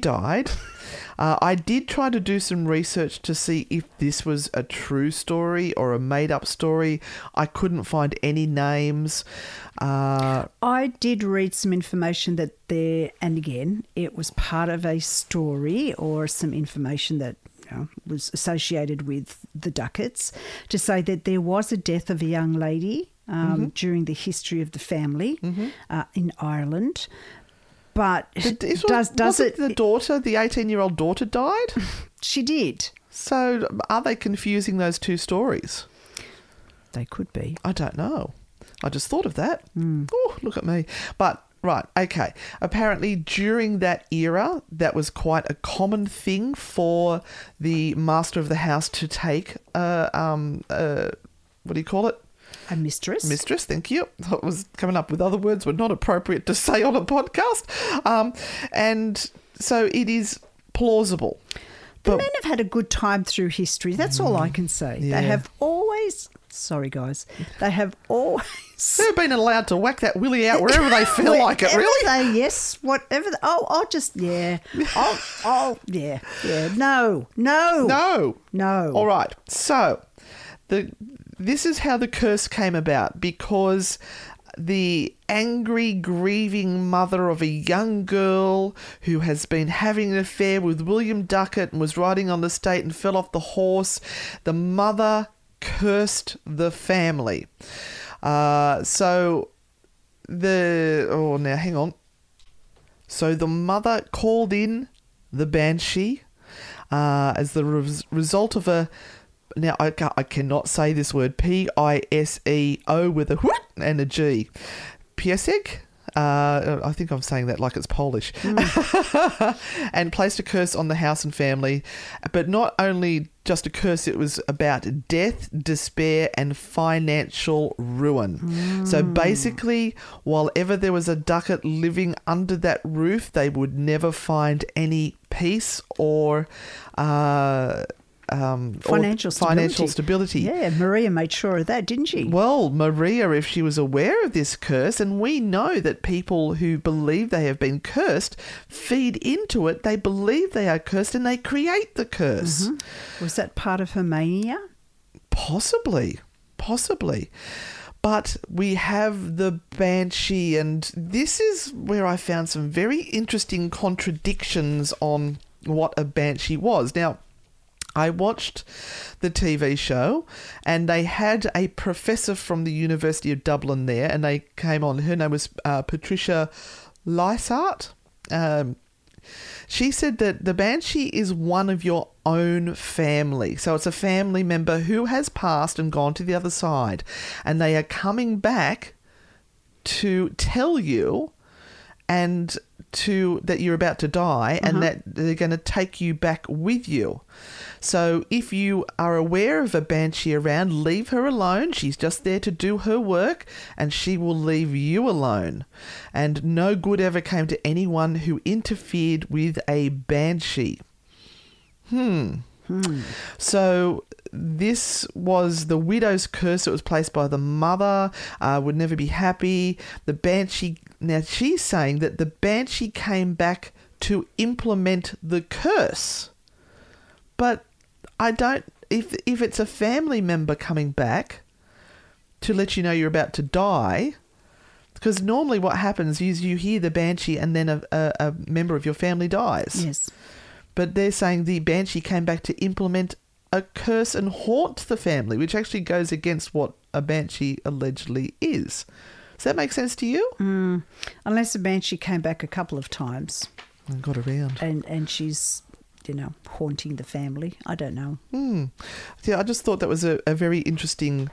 I did try to do some research to see if this was a true story or a made-up story. I couldn't find any names. I did read some information that there, and again, it was part of a story or some information that was associated with the Ducats, to say that there was a death of a young lady during the history of the family in Ireland. But does it... The daughter, the 18-year-old daughter died? She did. So are they confusing those two stories? They could be. I don't know. I just thought of that. Oh, look at me. But, right, okay. Apparently during that era, that was quite a common thing for the master of the house to take, what do you call it? A mistress. Mistress, thank you. I was coming up with other words were not appropriate to say on a podcast. And so it is plausible. The men have had a good time through history. That's all I can say. Yeah. They have always... Sorry, guys. They have always... They've been allowed to whack that willy out wherever they feel like it, really. Whatever. I'll just... Yeah. Yeah. No. All right. So, this is how the curse came about, because the angry, grieving mother of a young girl who has been having an affair with William Ducat and was riding on the estate and fell off the horse, the mother cursed the family. Now hang on. So the mother called in the Banshee as the result of a... Now, I cannot say this word. P-I-S-E-O with a whoop and a G. Piesek? I think I'm saying that like it's Polish. And placed a curse on the house and family. But not only just a curse, it was about death, despair, and financial ruin. So basically, while ever there was a Ducat living under that roof, they would never find any peace or... financial stability. Yeah, Maria made sure of that, didn't she? Well, Maria, if she was aware of this curse, and we know that people who believe they have been cursed feed into it, they believe they are cursed and they create the curse. Was that part of her mania? Possibly. But we have the Banshee, and this is where I found some very interesting contradictions on what a Banshee was. Now, I watched the TV show and they had a professor from the University of Dublin there, and they came on. Her name was Patricia Lysart. She said that the banshee is one of your own family. So it's a family member who has passed and gone to the other side, and they are coming back to tell you and that you're about to die, and that they're going to take you back with you. So if you are aware of a banshee around, leave her alone. She's just there to do her work, and she will leave you alone. And no good ever came to anyone who interfered with a banshee. So this was the widow's curse that was placed by the mother, would never be happy. The banshee, now she's saying that the banshee came back to implement the curse. But I don't, if it's a family member coming back to let you know you're about to die, because normally what happens is you hear the banshee and then a member of your family dies. Yes. But they're saying the banshee came back to implement a curse and haunt the family, which actually goes against what a banshee allegedly is. Does that make sense to you? Unless the banshee came back a couple of times. And got around. And she's, haunting the family. I don't know. Yeah, I just thought that was a very interesting...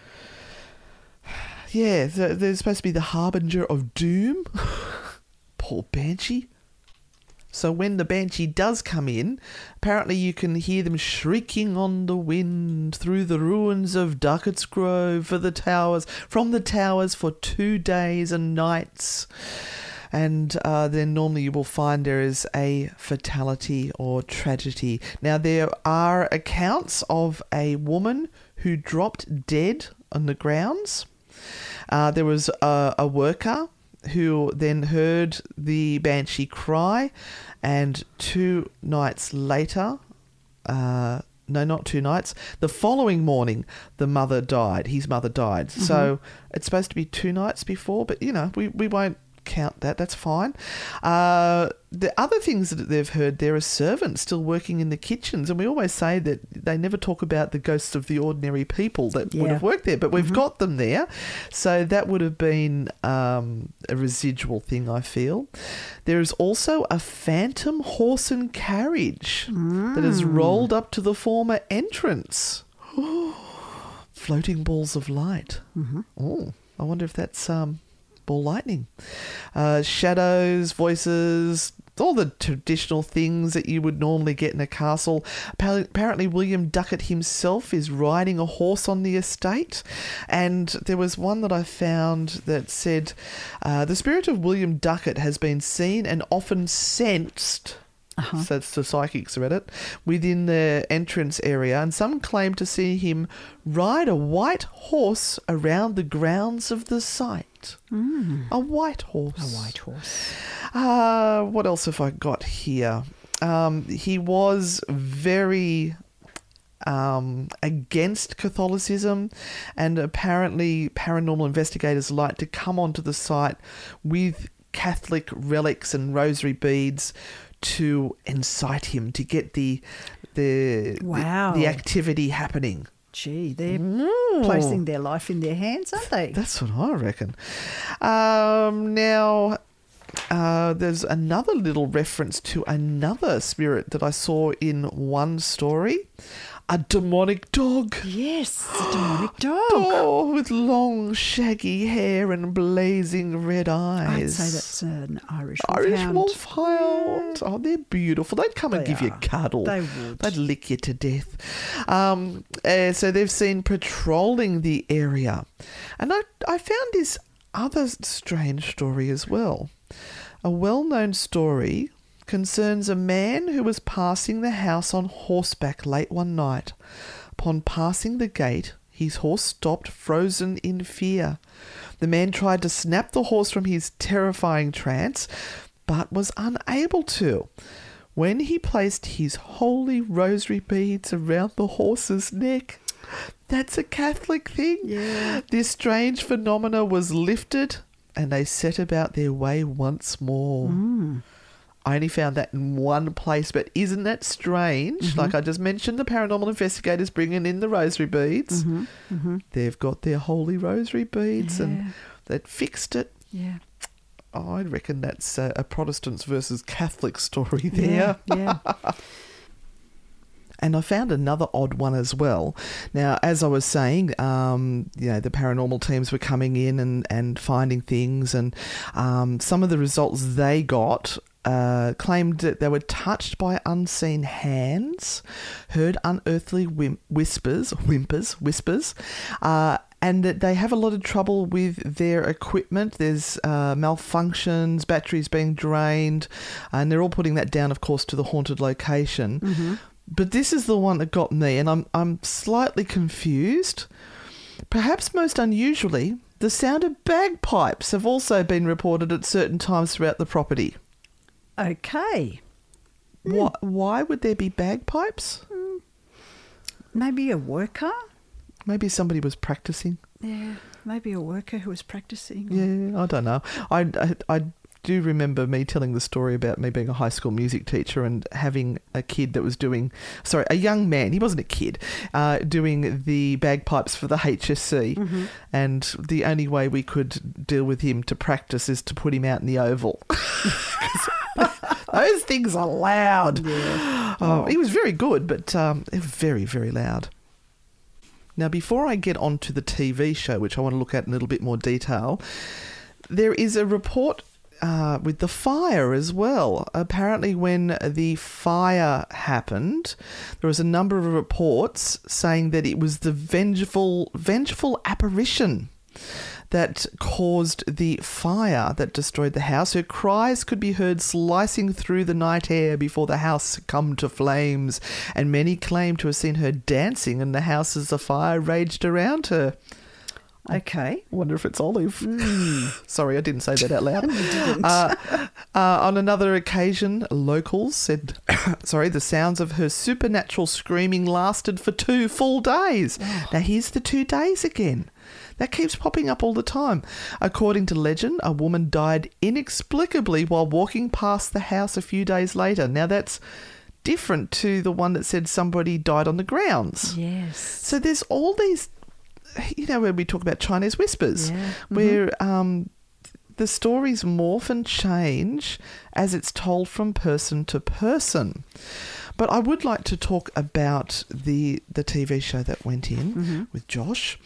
Yeah, they're supposed to be the harbinger of doom. Poor banshee. So when the banshee does come in, apparently you can hear them shrieking on the wind through the ruins of Duckett's Grove from the towers for 2 days and nights. And then normally you will find there is a fatality or tragedy. Now, there are accounts of a woman who dropped dead on the grounds. There was a worker who then heard the banshee cry, and 2 nights later, no, not 2 nights, the following morning, his mother died. So it's supposed to be 2 nights before, but, we won't count that. That's fine. The other things that they've heard, there are servants still working in the kitchens, and we always say that they never talk about the ghosts of the ordinary people that would have worked there, but we've got them there. So that would have been a residual thing, I feel. There is also a phantom horse and carriage that has rolled up to the former entrance. Floating balls of light. Oh, I wonder if that's ball lightning. Shadows, voices, all the traditional things that you would normally get in a castle. Apparently William Duckett himself is riding a horse on the estate, and there was one that I found that said the spirit of William Duckett has been seen and often sensed. So it's the psychics read it, within the entrance area, and some claim to see him ride a white horse around the grounds of the site. A white horse. A white horse. What else have I got here? He was very against Catholicism, and apparently paranormal investigators like to come onto the site with Catholic relics and rosary beads to incite him to get the activity happening. Gee, they're placing their life in their hands, aren't they? That's what I reckon. Now, there's another little reference to another spirit that I saw in one story. A demonic dog. Yes, a demonic dog. Oh, with long, shaggy hair and blazing red eyes. I'd say that's an Irish wolfhound. Oh, they're beautiful. They'd come and give you a cuddle. They would. They'd lick you to death. So they've seen patrolling the area. And I found this other strange story as well. A well-known story concerns a man who was passing the house on horseback late one night. Upon passing the gate, his horse stopped, frozen in fear. The man tried to snap the horse from his terrifying trance, but was unable to. When he placed his holy rosary beads around the horse's neck, that's a Catholic thing. Yeah. This strange phenomena was lifted, and they set about their way once more. I only found that in one place, but isn't that strange? Like I just mentioned, the paranormal investigators bringing in the rosary beads. They've got their holy rosary beads and they'd fixed it. Yeah. I reckon that's a Protestants versus Catholic story there. Yeah. And I found another odd one as well. Now, as I was saying, the paranormal teams were coming in and finding things, and some of the results they got claimed that they were touched by unseen hands, heard unearthly whispers, and that they have a lot of trouble with their equipment. There's malfunctions, batteries being drained, and they're all putting that down, of course, to the haunted location. Mm-hmm. But this is the one that got me, and I'm slightly confused. Perhaps most unusually, the sound of bagpipes have also been reported at certain times throughout the property. Okay. Why would there be bagpipes? Maybe a worker? Maybe somebody was practicing. Yeah, maybe a worker who was practicing. Yeah, I don't know. I do remember me telling the story about me being a high school music teacher and having a kid that was a young man, he wasn't a kid, doing the bagpipes for the HSC. Mm-hmm. And the only way we could deal with him to practice is to put him out in the oval. Those things are loud. Yeah. Oh, he was very good, but it was very, very loud. Now, before I get on to the TV show, which I want to look at in a little bit more detail, there is a report with the fire as well. Apparently when the fire happened, there was a number of reports saying that it was the vengeful apparition that caused the fire that destroyed the house. Her cries could be heard slicing through the night air before the house succumbed to flames, and many claim to have seen her dancing in the house as the fire raged around her. Okay. I wonder if it's Olive. Sorry, I didn't say that out loud. You didn't. On another occasion, locals said, the sounds of her supernatural screaming lasted for 2 full days. Oh. Now, here's the 2 days again. That keeps popping up all the time. According to legend, a woman died inexplicably while walking past the house a few days later. Now, that's different to the one that said somebody died on the grounds. Yes. So there's all these, when we talk about Chinese whispers, where the stories morph and change as it's told from person to person. But I would like to talk about the TV show that went in with Josh.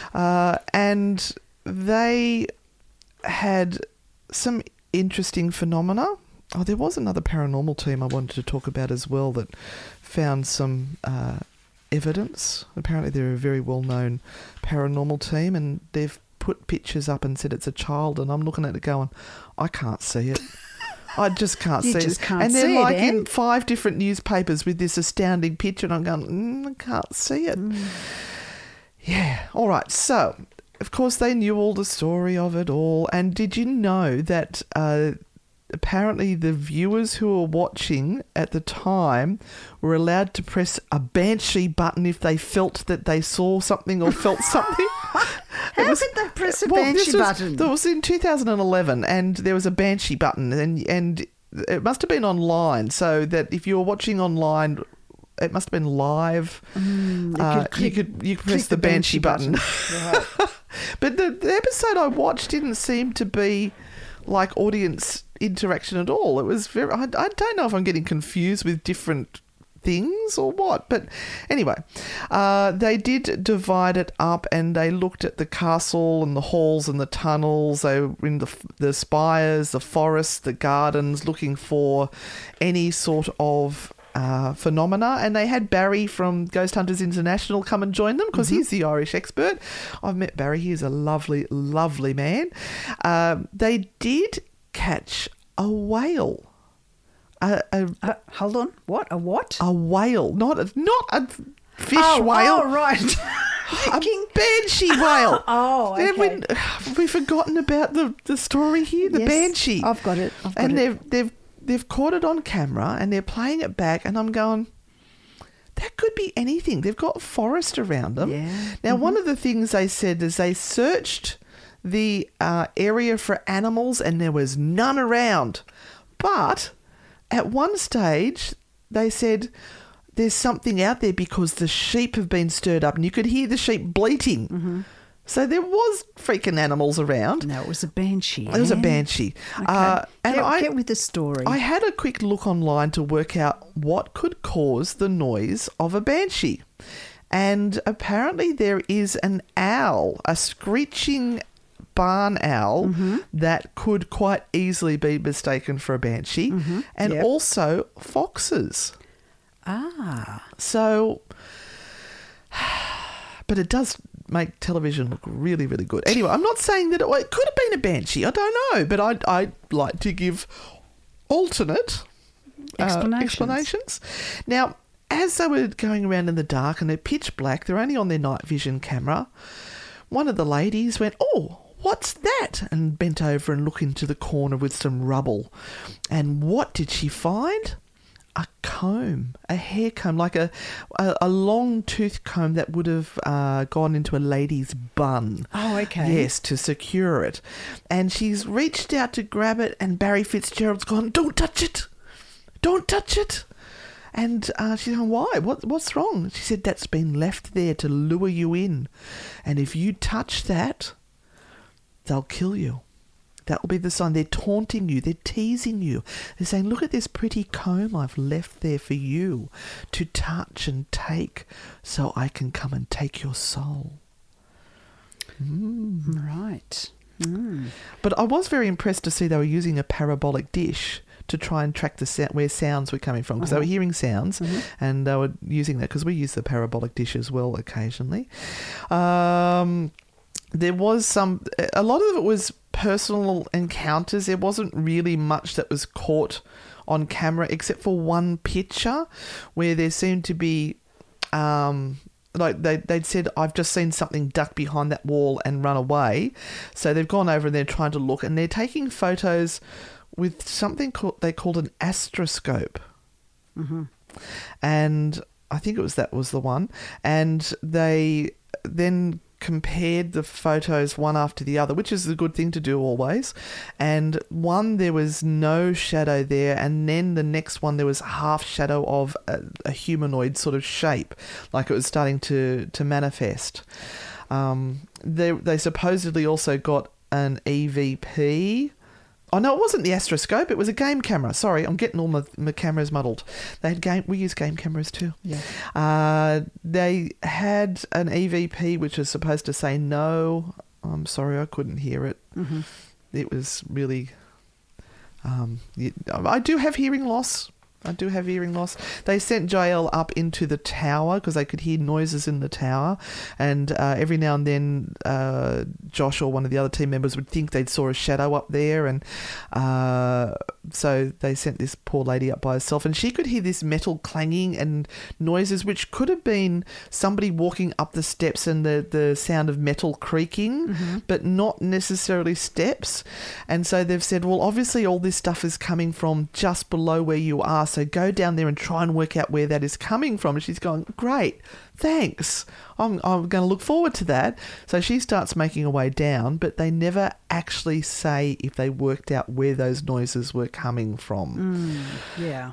And they had some interesting phenomena. Oh, there was another paranormal team I wanted to talk about as well that found some evidence. Apparently they're a very well-known paranormal team, and they've put pictures up and said it's a child, and I'm looking at it going, I can't see it. I just can't see it. And they're like in 5 different newspapers with this astounding picture, and I'm going, I can't see it. Yeah. All right. So, of course, they knew all the story of it all. And did you know that apparently the viewers who were watching at the time were allowed to press a banshee button if they felt that they saw something or felt something? How could they press a banshee button? That was in 2011, and there was a banshee button, and it must have been online, so that if you were watching online, it must have been live. You could press the banshee button. Right. But the episode I watched didn't seem to be like audience interaction at all. It was very. I don't know if I'm getting confused with different things or what, but anyway, they did divide it up, and they looked at the castle and the halls and the tunnels. They were in the spires, the forests, the gardens, looking for any sort of phenomena, and they had Barry from Ghost Hunters International come and join them because he's the Irish expert. I've met Barry. He's a lovely, lovely man. They did catch a whale. Hold on. What? A what? A whale, not a fish whale. Oh, right. A banshee whale. Oh, okay. Have we forgotten about the story here? The banshee. I've got it. They've caught it on camera, and they're playing it back, and I'm going, that could be anything. They've got forest around them. Yeah. Now, one of the things they said is they searched the area for animals, and there was none around. But at one stage, they said there's something out there because the sheep have been stirred up, and you could hear the sheep bleating. So there was freaking animals around. No, it was a banshee. It was a banshee. Okay. And get with the story. I had a quick look online to work out what could cause the noise of a banshee. And apparently there is an owl, a screeching barn owl that could quite easily be mistaken for a banshee, and also foxes. So, but it does make television look really, really good. Anyway, I'm not saying that it could have been a banshee. I don't know, but I'd like to give alternate explanations. Now, as they were going around in the dark and they're pitch black, they're only on their night vision camera, one of the ladies went, "Oh, what's that?" and bent over and looked into the corner with some rubble. And what did she find? A comb, a hair comb, like a long tooth comb that would have gone into a lady's bun. Oh, okay. Yes, to secure it. And she's reached out to grab it, and Barry Fitzgerald's gone, "Don't touch it! Don't touch it!" And she's going, "Why? What's wrong?" She said, "That's been left there to lure you in. And if you touch that, they'll kill you. That will be the sign. They're taunting you. They're teasing you. They're saying, look at this pretty comb I've left there for you to touch and take so I can come and take your soul." Right. But I was very impressed to see they were using a parabolic dish to try and track the sound, where sounds were coming from, because they were hearing sounds and they were using that, because we use the parabolic dish as well occasionally. There was a lot of it was personal encounters. There wasn't really much that was caught on camera except for one picture where there seemed to be, like they'd said, "I've just seen something duck behind that wall and run away." So they've gone over and they're trying to look, and they're taking photos with something they called an astroscope. And I think that was the one. And they then compared the photos one after the other, which is a good thing to do always. And one, there was no shadow there, and then the next one there was half shadow of a humanoid sort of shape, like it was starting to manifest. They supposedly also got an EVP. Oh no, it wasn't the astroscope. It was a game camera. Sorry, I'm getting all my cameras muddled. We use game cameras too. Yeah. They had an EVP which was supposed to say no. I'm sorry, I couldn't hear it. It was really. I do have hearing loss. They sent JL up into the tower because they could hear noises in the tower, and every now and then Josh or one of the other team members would think they'd saw a shadow up there, and so they sent this poor lady up by herself, and she could hear this metal clanging and noises which could have been somebody walking up the steps and the sound of metal creaking, but not necessarily steps. And so they've said, well, obviously all this stuff is coming from just below where you are, so go down there and try and work out where that is coming from. And she's going, great, thanks. I'm going to look forward to that. So she starts making her way down, but they never actually say if they worked out where those noises were coming from. Yeah.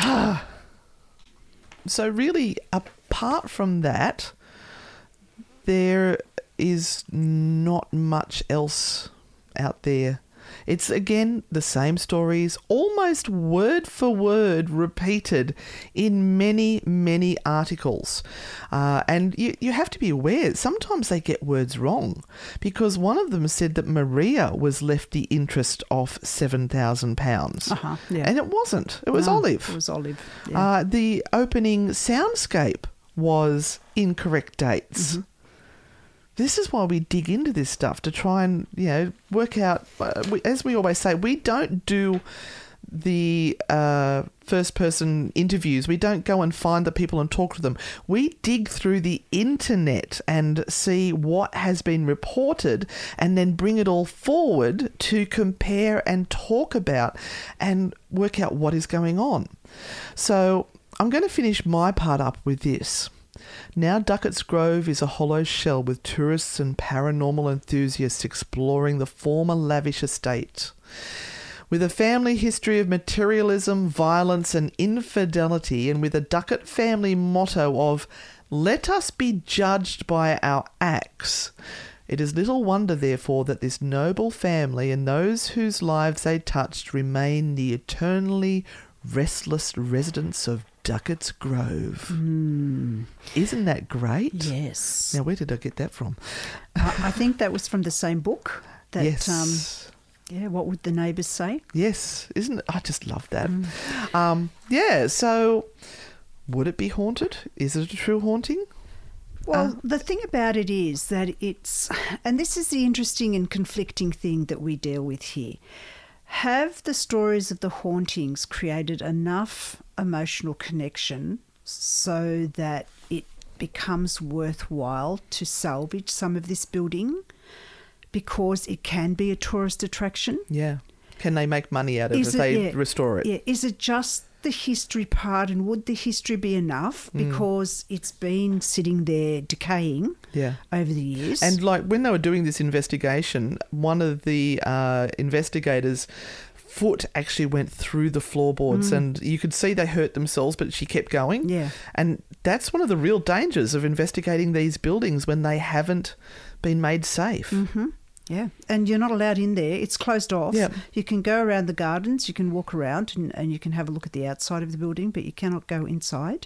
So really, apart from that, there is not much else out there. It's, again, the same stories, almost word for word repeated in many, many articles. And you have to be aware, sometimes they get words wrong, because one of them said that Maria was left the interest of £7,000. Yeah. And it wasn't. It was Olive. It was Olive. Yeah. The opening soundscape was incorrect dates. This is why we dig into this stuff, to try and, work out, as we always say, we don't do the first-person interviews. We don't go and find the people and talk to them. We dig through the internet and see what has been reported and then bring it all forward to compare and talk about and work out what is going on. So I'm going to finish my part up with this. Now Duckett's Grove is a hollow shell with tourists and paranormal enthusiasts exploring the former lavish estate. With a family history of materialism, violence and infidelity, and with a Duckett family motto of "let us be judged by our acts," It is little wonder, therefore, that this noble family and those whose lives they touched remain the eternally restless residents of Duckett's Grove. Isn't that great? Yes. Now, where did I get that from? I think that was from the same book. That, yes. What would the neighbours say? Yes. Isn't it? I just love that. So would it be haunted? Is it a true haunting? Well, the thing about it is that it's, and this is the interesting and conflicting thing that we deal with here. Have the stories of the hauntings created enough emotional connection so that it becomes worthwhile to salvage some of this building because it can be a tourist attraction? Yeah. Can they make money out of it if they restore it? Yeah. Is it just the history part, and would the history be enough because it's been sitting there decaying over the years? And like when they were doing this investigation, one of the investigators' foot actually went through the floorboards and you could see they hurt themselves, but she kept going. Yeah. And that's one of the real dangers of investigating these buildings when they haven't been made safe. Mm-hmm. Yeah, and you're not allowed in there. It's closed off. Yeah. You can go around the gardens, you can walk around and you can have a look at the outside of the building, but you cannot go inside.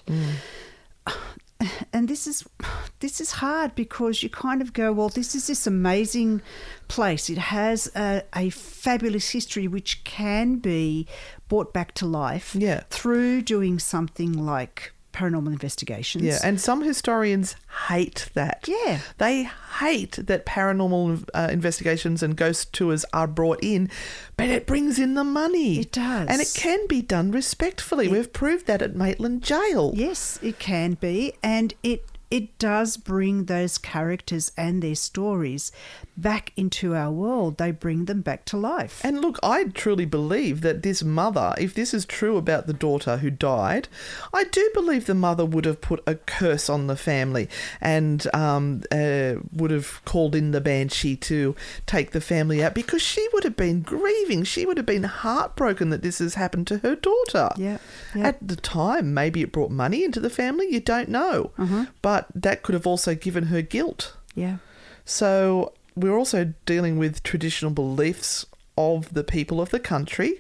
And this is hard because you kind of go, well, this is this amazing place. It has a fabulous history which can be brought back to life through doing something like paranormal investigations. Yeah, and some historians hate that. Yeah. They hate that paranormal investigations and ghost tours are brought in, but it brings in the money. It does. And it can be done respectfully. We've proved that at Maitland Jail. Yes, it can be. And it does bring those characters and their stories back into our world. They bring them back to life. And look, I truly believe that this mother, if this is true about the daughter who died, I do believe the mother would have put a curse on the family and would have called in the banshee to take the family out because she would have been grieving. She would have been heartbroken that this has happened to her daughter. Yeah. At the time, maybe it brought money into the family. You don't know. But that could have also given her guilt. Yeah. So we're also dealing with traditional beliefs of the people of the country.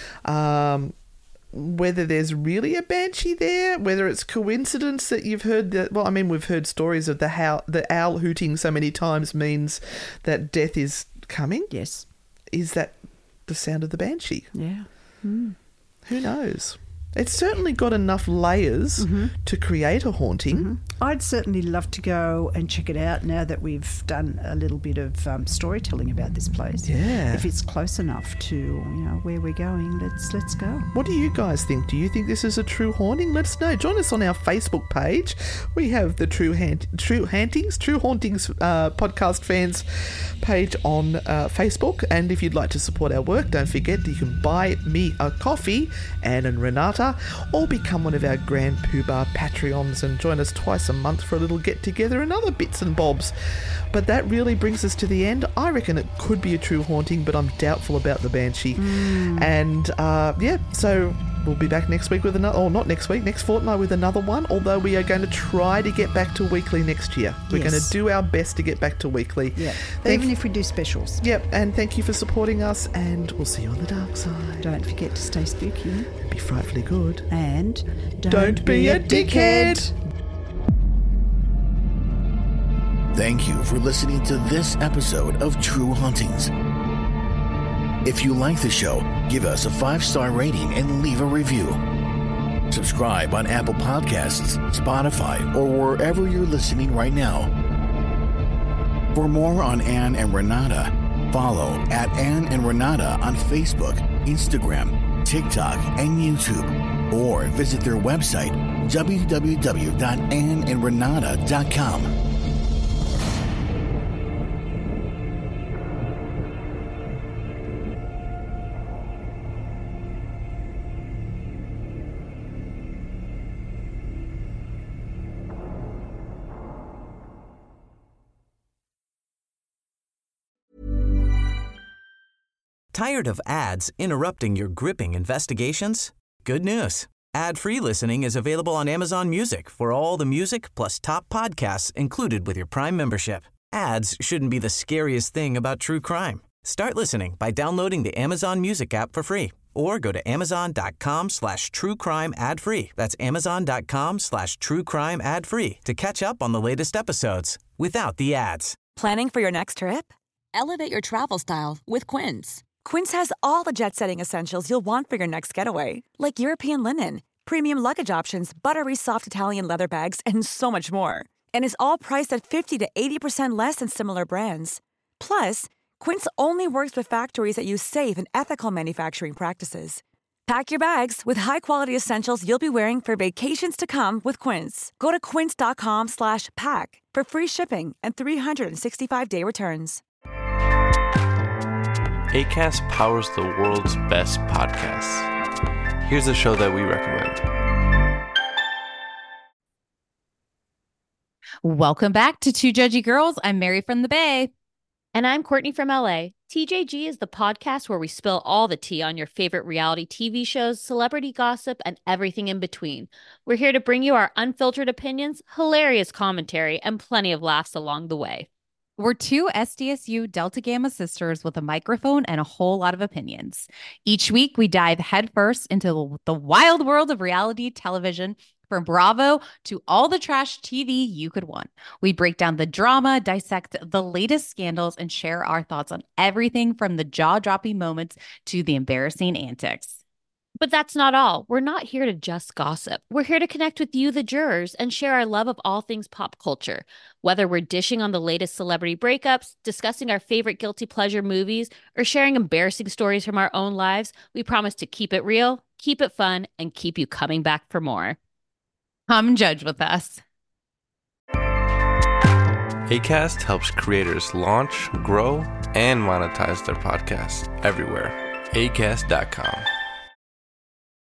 Whether there's really a banshee there, whether it's coincidence that you've heard that. Well, I mean, we've heard stories of the owl hooting so many times means that death is coming. Yes. Is that the sound of the banshee? Yeah. Who knows? It's certainly got enough layers to create a haunting. I'd certainly love to go and check it out now that we've done a little bit of storytelling about this place. Yeah. If it's close enough to where we're going, let's go. What do you guys think? Do you think this is a true haunting? Let us know. Join us on our Facebook page. We have the True Hauntings podcast fans page on Facebook. And if you'd like to support our work, don't forget you can buy me a coffee, Anne and Renata, or become one of our Grand Poobah Patreons and join us twice a month for a little get-together and other bits and bobs. But that really brings us to the end. I reckon it could be a true haunting, but I'm doubtful about the banshee. And, so we'll be back next week with another, or not next week, next fortnight with another one, although we are going to try to get back to weekly next year. We're going to do our best to get back to weekly. Yeah, even if we do specials. Yep, and thank you for supporting us, and we'll see you on the dark side. Don't forget to stay spooky. Be frightfully good. And don't be a dickhead. Thank you for listening to this episode of True Hauntings. If you like the show, give us a 5-star rating and leave a review. Subscribe on Apple Podcasts, Spotify, or wherever you're listening right now. For more on Anne and Renata, follow @Anne and Renata on Facebook, Instagram, TikTok, and YouTube. Or visit their website, www.anneandrenata.com. Tired of ads interrupting your gripping investigations? Good news. Ad-free listening is available on Amazon Music for all the music plus top podcasts included with your Prime membership. Ads shouldn't be the scariest thing about true crime. Start listening by downloading the Amazon Music app for free or go to amazon.com/truecrime ad free. That's amazon.com/truecrime ad free to catch up on the latest episodes without the ads. Planning for your next trip? Elevate your travel style with Quince. Quince has all the jet-setting essentials you'll want for your next getaway, like European linen, premium luggage options, buttery soft Italian leather bags, and so much more. And is all priced at 50 to 80% less than similar brands. Plus, Quince only works with factories that use safe and ethical manufacturing practices. Pack your bags with high-quality essentials you'll be wearing for vacations to come with Quince. Go to quince.com/pack for free shipping and 365-day returns. Acast powers the world's best podcasts. Here's a show that we recommend. Welcome back to Two Judgy Girls. I'm Mary from the Bay. And I'm Courtney from LA. TJG is the podcast where we spill all the tea on your favorite reality TV shows, celebrity gossip, and everything in between. We're here to bring you our unfiltered opinions, hilarious commentary, and plenty of laughs along the way. We're two SDSU Delta Gamma sisters with a microphone and a whole lot of opinions. Each week, we dive headfirst into the wild world of reality television, from Bravo to all the trash TV you could want. We break down the drama, dissect the latest scandals, and share our thoughts on everything from the jaw-dropping moments to the embarrassing antics. But that's not all. We're not here to just gossip. We're here to connect with you, the jurors, and share our love of all things pop culture. Whether we're dishing on the latest celebrity breakups, discussing our favorite guilty pleasure movies, or sharing embarrassing stories from our own lives, we promise to keep it real, keep it fun, and keep you coming back for more. Come judge with us. Acast helps creators launch, grow, and monetize their podcasts everywhere. Acast.com.